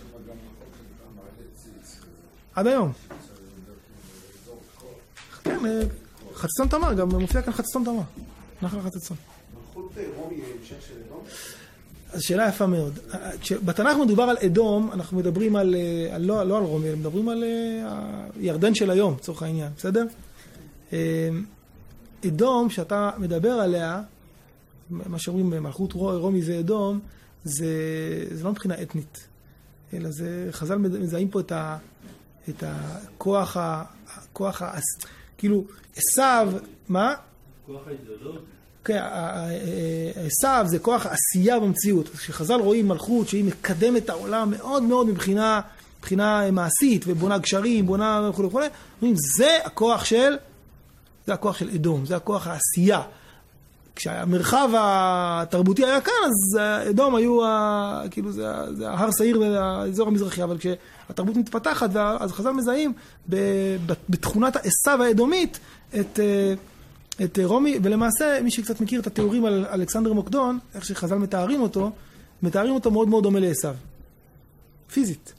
עד היום. כן, חצצון תמר, גם מופיע כאן חצצון תמר. נחל חצצון. מלכות רומי המשך של אדום? אז שאלה יפה מאוד. בתנ"ך מדובר על אדום, אנחנו מדברים על, על לא, לא על רומי, מדברים על ירדן של היום, צורך העניין, בסדר? אדום, שאתה מדבר עליה, מה שאומרים מלכות רומי זה אדום, זה, זה לא מבחינה אתנית, אלא זה, חז"ל מזהים פה את, ה, את הכוח, הכוח, ה, כאילו, עשיו, מה? כוח האידיאולוגי. כן, עשיו זה כוח העשייה במציאות. כשחז"ל רואים מלכות שהיא מקדמת את העולם מאוד מאוד מבחינה, מבחינה מעשית, ובונה גשרים, בונה וכו' וכו', אומרים, זה הכוח של, זה הכוח של אדום, זה הכוח העשייה. כשהמרחב התרבותי היה כאן, אז אדום היו, ה, כאילו זה, זה ההר שעיר והאזור המזרחי, אבל כשהתרבות מתפתחת, אז חז"ל מזהים בתכונת העשיו האדומית את, את רומי, ולמעשה מי שקצת מכיר את התיאורים על אלכסנדר מוקדון, איך שחז"ל מתארים אותו, מתארים אותו מאוד מאוד דומה לעשיו. פיזית.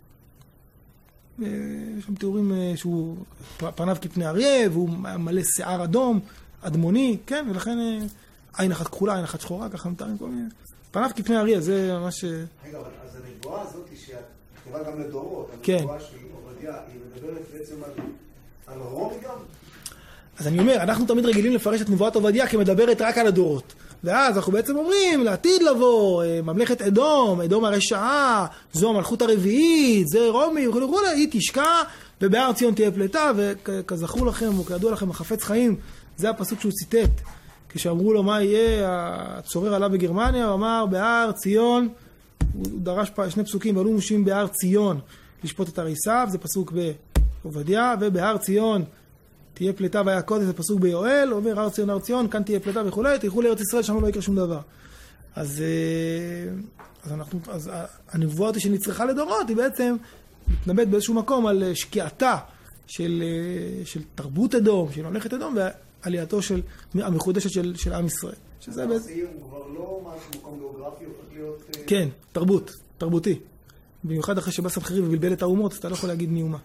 יש שם תיאורים שהוא פניו כפני אריה, והוא מלא שיער אדום, אדמוני, כן, ולכן עין אחת כחולה, עין אחת שחורה, ככה מתארים כל מיני. פניו כפני אריה, זה ממש... רגע, אבל אז הנבואה הזאת היא שכתובה גם לדורות, כן. הנבואה של עובדיה, היא מדברת בעצם על, על רומי גם? אז אני אומר, אנחנו תמיד רגילים לפרש את נבואת עובדיה כמדברת רק על הדורות. ואז אנחנו בעצם אומרים, לעתיד לבוא, ממלכת אדום, אדום הרשעה, זו המלכות הרביעית, זה רומי, וכו' וכו', היא תשקע, ובהר ציון תהיה פלטה, וכזכור לכם, וכידוע לכם, החפץ חיים, זה הפסוק שהוא ציטט. כשאמרו לו מה יהיה, הצורר עלה בגרמניה, הוא אמר, בהר ציון, הוא דרש שני פסוקים, ועלו מושים בהר ציון, לשפוט את הריסיו, זה פסוק בעובדיה, ובהר ציון, תהיה פלטה והיה קודש, זה פסוק ביואל, הוא אומר, הר ציון, הר ציון, כאן תהיה פלטה וכו', תלכו לארץ ישראל, שם לא יקרה שום דבר. אז, אז, אנחנו, אז הנבואה שנצרכה לדורות, היא בעצם מתנבט באיזשהו מקום על שקיעתה של, של תרבות אדום, של ממלכת אדום, ועלייתו של, המחודשת של, של עם ישראל. שזה בעצם... הוא כבר לא משהו מקום גיאוגרפי, הופך להיות... כן, תרבות, תרבותי. במיוחד אחרי שבא סנחריב ובלבל את האומות, אז אתה לא יכול להגיד מאומה.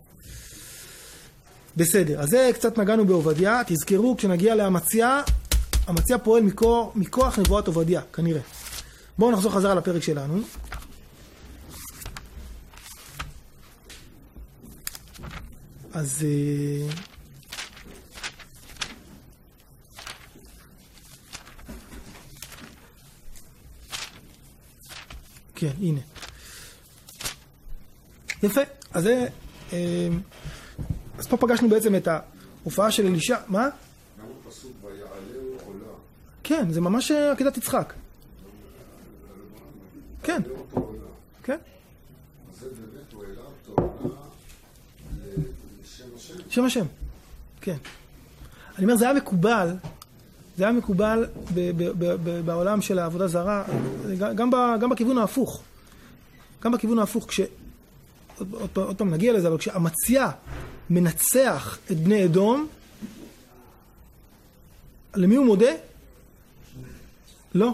בסדר, אז זה קצת נגענו בעובדיה. תזכרו, כשנגיע לאמציה, אמציה פועל מכוח, מכוח נבואת עובדיה, כנראה. בואו נחזור חזרה לפרק שלנו. אז... כן, הנה. יפה, אז זה... אז פה פגשנו בעצם את ההופעה של אלישע, מה? גם הפסוק ויעלהו עולה. כן, זה ממש עקדת יצחק. כן. כן. אז זה באמת הוא העלה אותו עולה לשם השם. שם השם, כן. אני אומר, זה היה מקובל, זה היה מקובל בעולם של העבודה זרה, גם בכיוון ההפוך. גם בכיוון ההפוך, כש... עוד פעם נגיע לזה, אבל כשאמציה מנצח את בני אדום, למי הוא מודה? לא.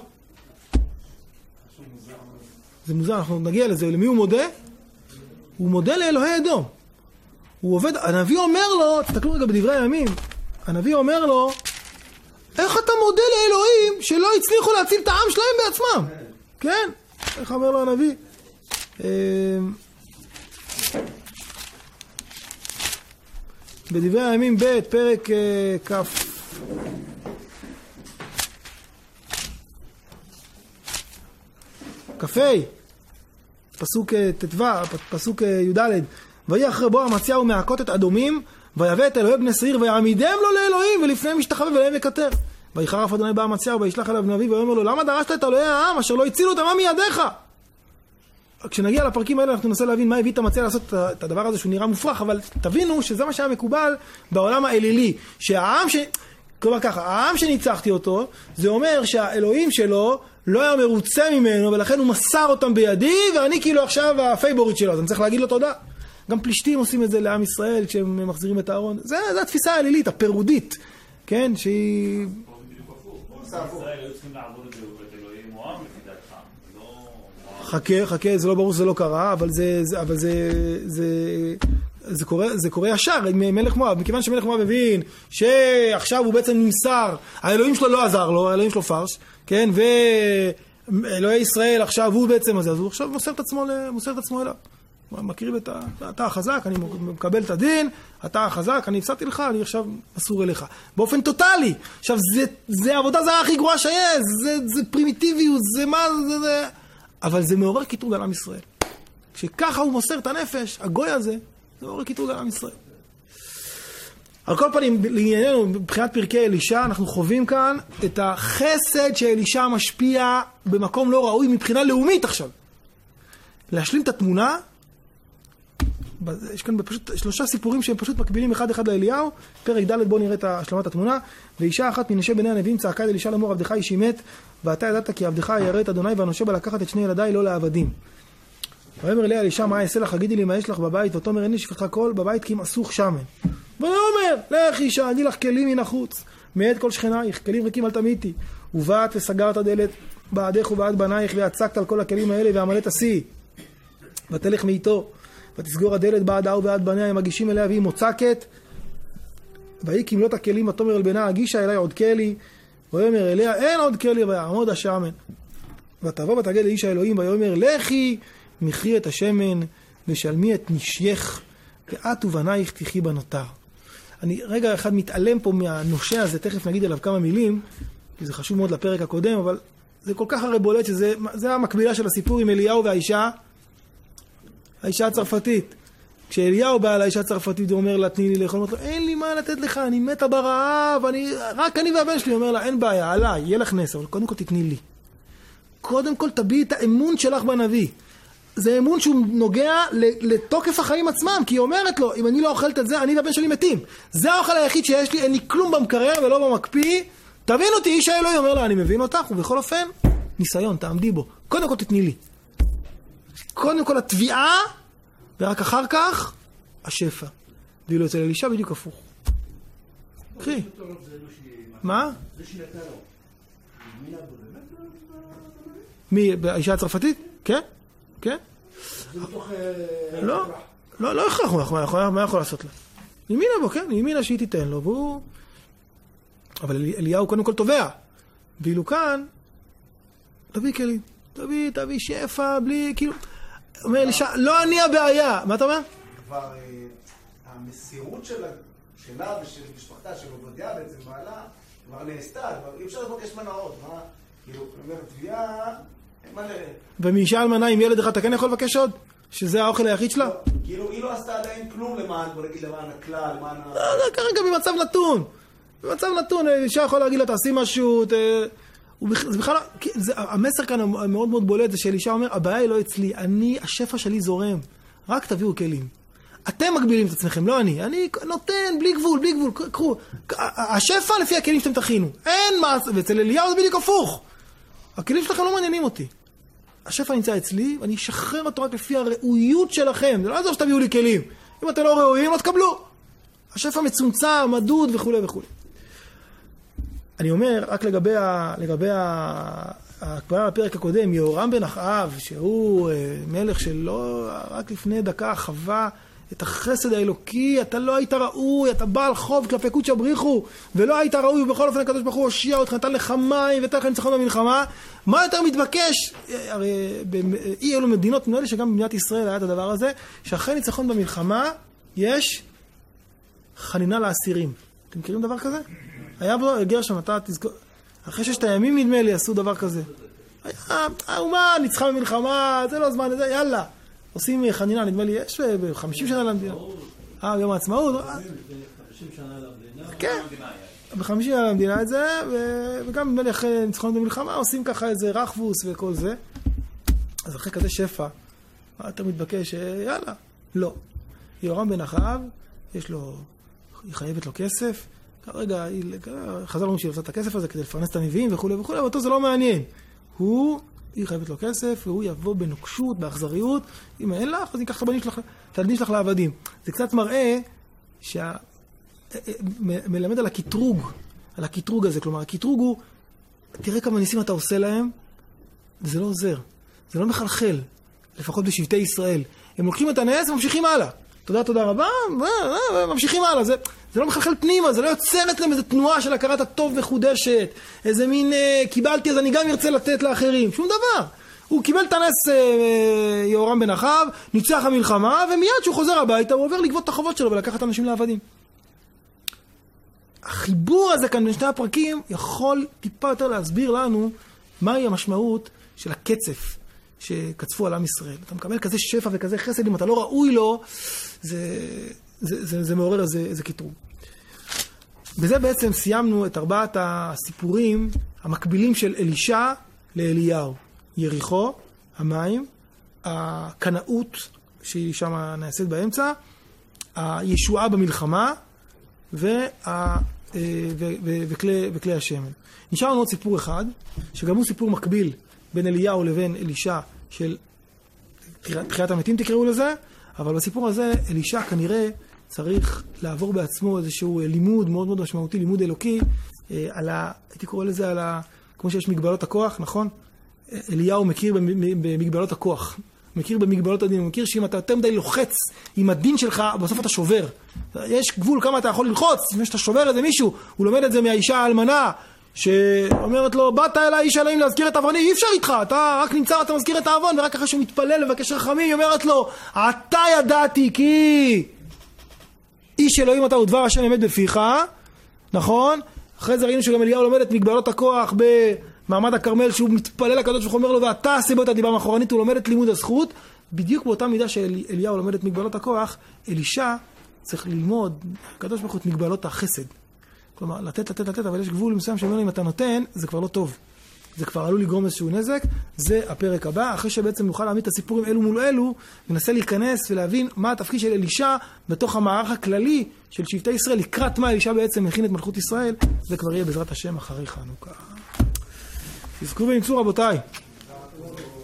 זה מוזר, אנחנו נגיע לזה. למי הוא מודה? הוא מודה לאלוהי אדום. הוא עובד, הנביא אומר לו, תסתכלו רגע בדברי הימים, הנביא אומר לו, איך אתה מודה לאלוהים שלא הצליחו להציל את העם שלהם בעצמם? כן? איך אומר לו הנביא? בדברי הימים ב' פרק אה, כף. כפי, פסוק תתווה, פסוק י"ד. ויהי אחרי בוא אמציהו מהכות את אדומים, ויבא את אלוהי בני שעיר, ויעמידם לו לאלוהים, ולפניהם ישתחווה ולהם יקטר. ויחרף אדוני באמציהו, וישלח אליו נביא, ויאמר לו, למה דרשת את אלוהי העם, אשר לא הצילו אותם מידיך? כשנגיע לפרקים האלה אנחנו ננסה להבין מה הביא את אמציהו לעשות את הדבר הזה שהוא נראה מופרך, אבל תבינו שזה מה שהיה מקובל בעולם האלילי, שהעם ש... כלומר ככה, העם שניצחתי אותו, זה אומר שהאלוהים שלו לא היה מרוצה ממנו, ולכן הוא מסר אותם בידי, ואני כאילו עכשיו הפייבוריט שלו, אז אני צריך להגיד לו תודה. גם פלישתים עושים את זה לעם ישראל, כשהם מחזירים את הארון. זה, זה התפיסה האלילית, הפירודית, כן, שהיא... ישראל היו צריכים לעבוד את אלוהים מואב לפי דעתך. חכה, חכה, זה לא ברור שזה לא קרה, אבל זה, אבל זה, זה, זה קורה, זה קורה ישר עם מלך מואב, מכיוון שמלך מואב הבין שעכשיו הוא בעצם נמסר, האלוהים שלו לא עזר לו, האלוהים שלו פרש, כן, ואלוהי ישראל עכשיו הוא בעצם הזה, אז הוא עכשיו מוסר את עצמו, מוסר את עצמו אליו. מקריב את ה... אתה החזק, אני מקבל את הדין, אתה החזק, אני הפסדתי לך, אני עכשיו אסור אליך. באופן טוטלי. עכשיו, זה, זה עבודה זרה הכי גרועה שיש, זה, זה פרימיטיביות, זה מה, זה, זה... אבל זה מעורר קיטרוג על עם ישראל. כשככה הוא מוסר את הנפש, הגוי הזה, זה מעורר קיטרוג על עם ישראל. על כל פנים, לענייננו, מבחינת פרקי אלישע, אנחנו חווים כאן את החסד שאלישע משפיע במקום לא ראוי מבחינה לאומית עכשיו. להשלים את התמונה, יש כאן פשוט שלושה סיפורים שהם פשוט מקבילים אחד אחד לאליהו. פרק ד' בוא נראה את השלמת התמונה. ואישה אחת מנשי בני הנביאים צעקה אל אלישע לאמור, עבדך איש מת, ואתה ידעת כי עבדך ירא את אדוני, והנושה בא לקחת את שני ילדיי לא לעבדים. ויאמר אליה אלישע, מה אעשה לך? הגידי לי מה יש לך בבית. ותאמר אין לי שפתך קול בבית כי מסוך שמן. ויאמר לך אישה, אני לך כלים מן החוץ מאת כל שכנייך, כלים ריקים אל תמיתי. ובאת וסגרת הדלת בעדך ובעד בנייך, והצקת על כל הכלים האלה ועמלת עשי. ותלך מאיתו ותסגור הדלת בעדה ובעד בניה, הם מגישים אליה והיא מוצקת. והיא כמלות הכלים ותאמר אל בנה, הגישה אליי עוד כלי. ויאמר אליה, אין עוד כלי, ויעמוד השמן. ותבוא ותגד לאיש האלוהים, ויאמר לכי מכרי את השמן ושלמי את נשייך, ואת ובנייך תחי בנותר. אני רגע אחד מתעלם פה מהנושה הזה, תכף נגיד עליו כמה מילים, כי זה חשוב מאוד לפרק הקודם, אבל זה כל כך הרי בולט שזה זה המקבילה של הסיפור עם אליהו והאישה, האישה הצרפתית. כשאליהו בא לאישה הצרפתית ואומר לה, תני לי לאכול, אומר לו, אין לי מה לתת לך, אני מתה ברעב, אני, רק אני והבן שלי. אומר לה, אין בעיה, עליי, יהיה לך נס, אבל קודם כל תתני לי. קודם כל תביאי את האמון שלך בנביא. זה אמון שהוא נוגע לתוקף החיים עצמם, כי היא אומרת לו, אם אני לא אוכלת את זה, אני והבן שלי מתים. זה האוכל היחיד שיש לי, אין לי כלום במקרר ולא במקפיא. תבין אותי, איש האלוהי. אומר לה, אני מבין אותך, ובכל אופן, ניסיון, תעמדי בו. קודם כל תתני לי. קודם כל התביעה, ורק אחר כך, השפע. ואילו אצל אלישע בדיוק הפוך. קחי. מה? מי? האישה הצרפתית? כן? כן? לא, לא, לא הכרח, מה יכול לעשות לה? ימינה בו, כן? ימינה שהיא תיתן לו, והוא... אבל אליהו קודם כל תובע. ואילו כאן, תביא כלים. תביא, תביא שפע, בלי, כאילו... אומר אלישע, לא אני הבעיה. מה אתה אומר? כבר המסירות שלה ושל משפחתה, של עובדיה בעצם, בעלה, כבר נעשתה, כבר אי אפשר לבקש ממנה עוד. מה? כאילו, אומר, תביעה... ומאישה אלמנה עם ילד אחד, אתה כן יכול לבקש עוד? שזה האוכל היחיד שלה? כאילו, היא לא עשתה עדיין כלום למען, בוא נגיד, למען הכלל, למען... לא, לא, כרגע במצב נתון. במצב נתון, אישה יכול להגיד לה, תעשי משהו, זה בכלל... המסר כאן המאוד מאוד בולט, זה שאלישע אומר, הבעיה היא לא אצלי, אני, השפע שלי זורם. רק תביאו כלים. אתם מגבילים את עצמכם, לא אני. אני נותן, בלי גבול, בלי גבול, קחו. השפע לפי הכלים שאתם תכינו. אין מה... ואצל אליהו זה בדיוק הפוך. הכלים שלכם לא מעניינים אותי. השפע נמצא אצלי, ואני אשחרר אותו רק לפי הראויות שלכם. זה לא יעזור שתביאו לי כלים. אם אתם לא ראויים, לא תקבלו. השפע מצומצם, מדוד וכו' וכו'. אני אומר, רק לגבי ה... לגבי ה... כבר בפרק הקודם, יהורם בן אחאב, שהוא מלך שלא רק לפני דקה חווה את החסד האלוקי, אתה לא היית ראוי, אתה בעל חוב כלפי קודש הבריחו, ולא היית ראוי, ובכל אופן הקדוש ברוך הוא הושיע אותך, נתן לך מים, ונתן לך ניצחון במלחמה. מה יותר מתבקש? הרי אי אלו מדינות, נראה לי שגם במדינת ישראל היה את הדבר הזה, שאחרי ניצחון במלחמה, יש חנינה לאסירים. אתם מכירים דבר כזה? היה בו, הגיע שם, אתה תזכור, אחרי ששת הימים נדמה לי עשו דבר כזה. היה, האומה ניצחה במלחמה, זה לא זמן, זה, יאללה. עושים חנינה, נדמה לי, יש ב-חמישים שנה למדינה. אה, ביום העצמאות. חמישים שנה למדינה. כן. ב-חמישים שנה למדינה את זה, וגם נדמה לי אחרי ניצחון במלחמה, עושים ככה איזה רחבוס וכל זה. אז אחרי כזה שפע, אתה מתבקש, יאללה, לא. יהורם בן אחאב, יש לו, היא חייבת לו כסף, כרגע, חז"ל אומרים שהיא רוצה את הכסף הזה כדי לפרנס את הנביאים וכו' וכו', אבל אותו זה לא מעניין. הוא, היא חייבת לו כסף, והוא יבוא בנוקשות, באכזריות, אם אין לך, אז ניקח את הילדים שלך לעבדים. זה קצת מראה שה... מלמד על הקטרוג, על הקטרוג הזה, כלומר, הקטרוג הוא, תראה כמה ניסים אתה עושה להם, וזה לא עוזר, זה לא מחלחל, לפחות בשבטי ישראל. הם לוקחים את הנס וממשיכים הלאה. תודה, תודה רבה, וממשיכים הלאה. זה, זה לא מחלחל פנימה, זה לא יוצרת להם איזו תנועה של הכרת הטוב מחודשת, איזה מין, אה, קיבלתי, אז אני גם ארצה לתת לאחרים. שום דבר. הוא קיבל את הנס אה, יהורם בן אחאב, ניצח המלחמה, ומיד שהוא חוזר הביתה, הוא עובר לגבות את החובות שלו ולקחת אנשים לעבדים. החיבור הזה כאן בין שני הפרקים יכול טיפה יותר להסביר לנו מהי המשמעות של הקצף שקצפו על עם ישראל. אתה מקבל כזה שפע וכזה חסד, אם אתה לא ראוי לו, זה, זה, זה, זה מעורר איזה, איזה קיטרוג. בזה בעצם סיימנו את ארבעת הסיפורים המקבילים של אלישע לאליהו. יריחו, המים, הקנאות שהיא שם נעשית באמצע, הישועה במלחמה, וה, ו, ו, וכלי, וכלי השמן. נשאר לנו עוד סיפור אחד, שגם הוא סיפור מקביל בין אליהו לבין אלישע של תחיית המתים תקראו לזה, אבל בסיפור הזה אלישע כנראה צריך לעבור בעצמו איזשהו לימוד מאוד מאוד משמעותי, לימוד אלוקי, על ה, הייתי קורא לזה על ה, כמו שיש מגבלות הכוח, נכון? אליהו מכיר במגבלות הכוח, מכיר במגבלות הדין, הוא מכיר שאם אתה יותר מדי לוחץ עם הדין שלך, בסוף אתה שובר. יש גבול כמה אתה יכול ללחוץ, לפני שאתה שובר איזה מישהו, הוא לומד את זה מהאישה האלמנה, שאומרת לו, באת אליי איש אלוהים להזכיר את עווני, אי אפשר איתך, אתה רק נמצא ואתה מזכיר את העוון, ורק אחרי שהוא מתפלל לבקש רחמים, היא אומרת לו, אתה ידעתי כי איש אלוהים אתה ודבר השם אמת בפיך, נכון? אחרי זה ראינו שגם אליהו לומד את מגבלות הכוח במעמד הכרמל, שהוא מתפלל לקדוש ואומר לו, ואתה עשה בו את הדיבה מאחורנית, הוא לומד את לימוד הזכות, בדיוק באותה מידה שאליהו לומד את מגבלות הכוח, אלישע צריך ללמוד, הקדוש ברוך הוא את מגבלות החסד. כלומר, לתת, לתת, לתת, אבל יש גבול מסוים שאומר, אם אתה נותן, זה כבר לא טוב. זה כבר עלול לגרום איזשהו נזק. זה הפרק הבא. אחרי שבעצם נוכל להעמיד את הסיפורים אלו מול אלו, ננסה להיכנס ולהבין מה התפקיד של אלישע בתוך המערך הכללי של שבטי ישראל, לקראת מה אלישע בעצם מכין את מלכות ישראל, זה כבר יהיה בעזרת השם אחרי חנוכה. תזכרו ונמצאו רבותיי.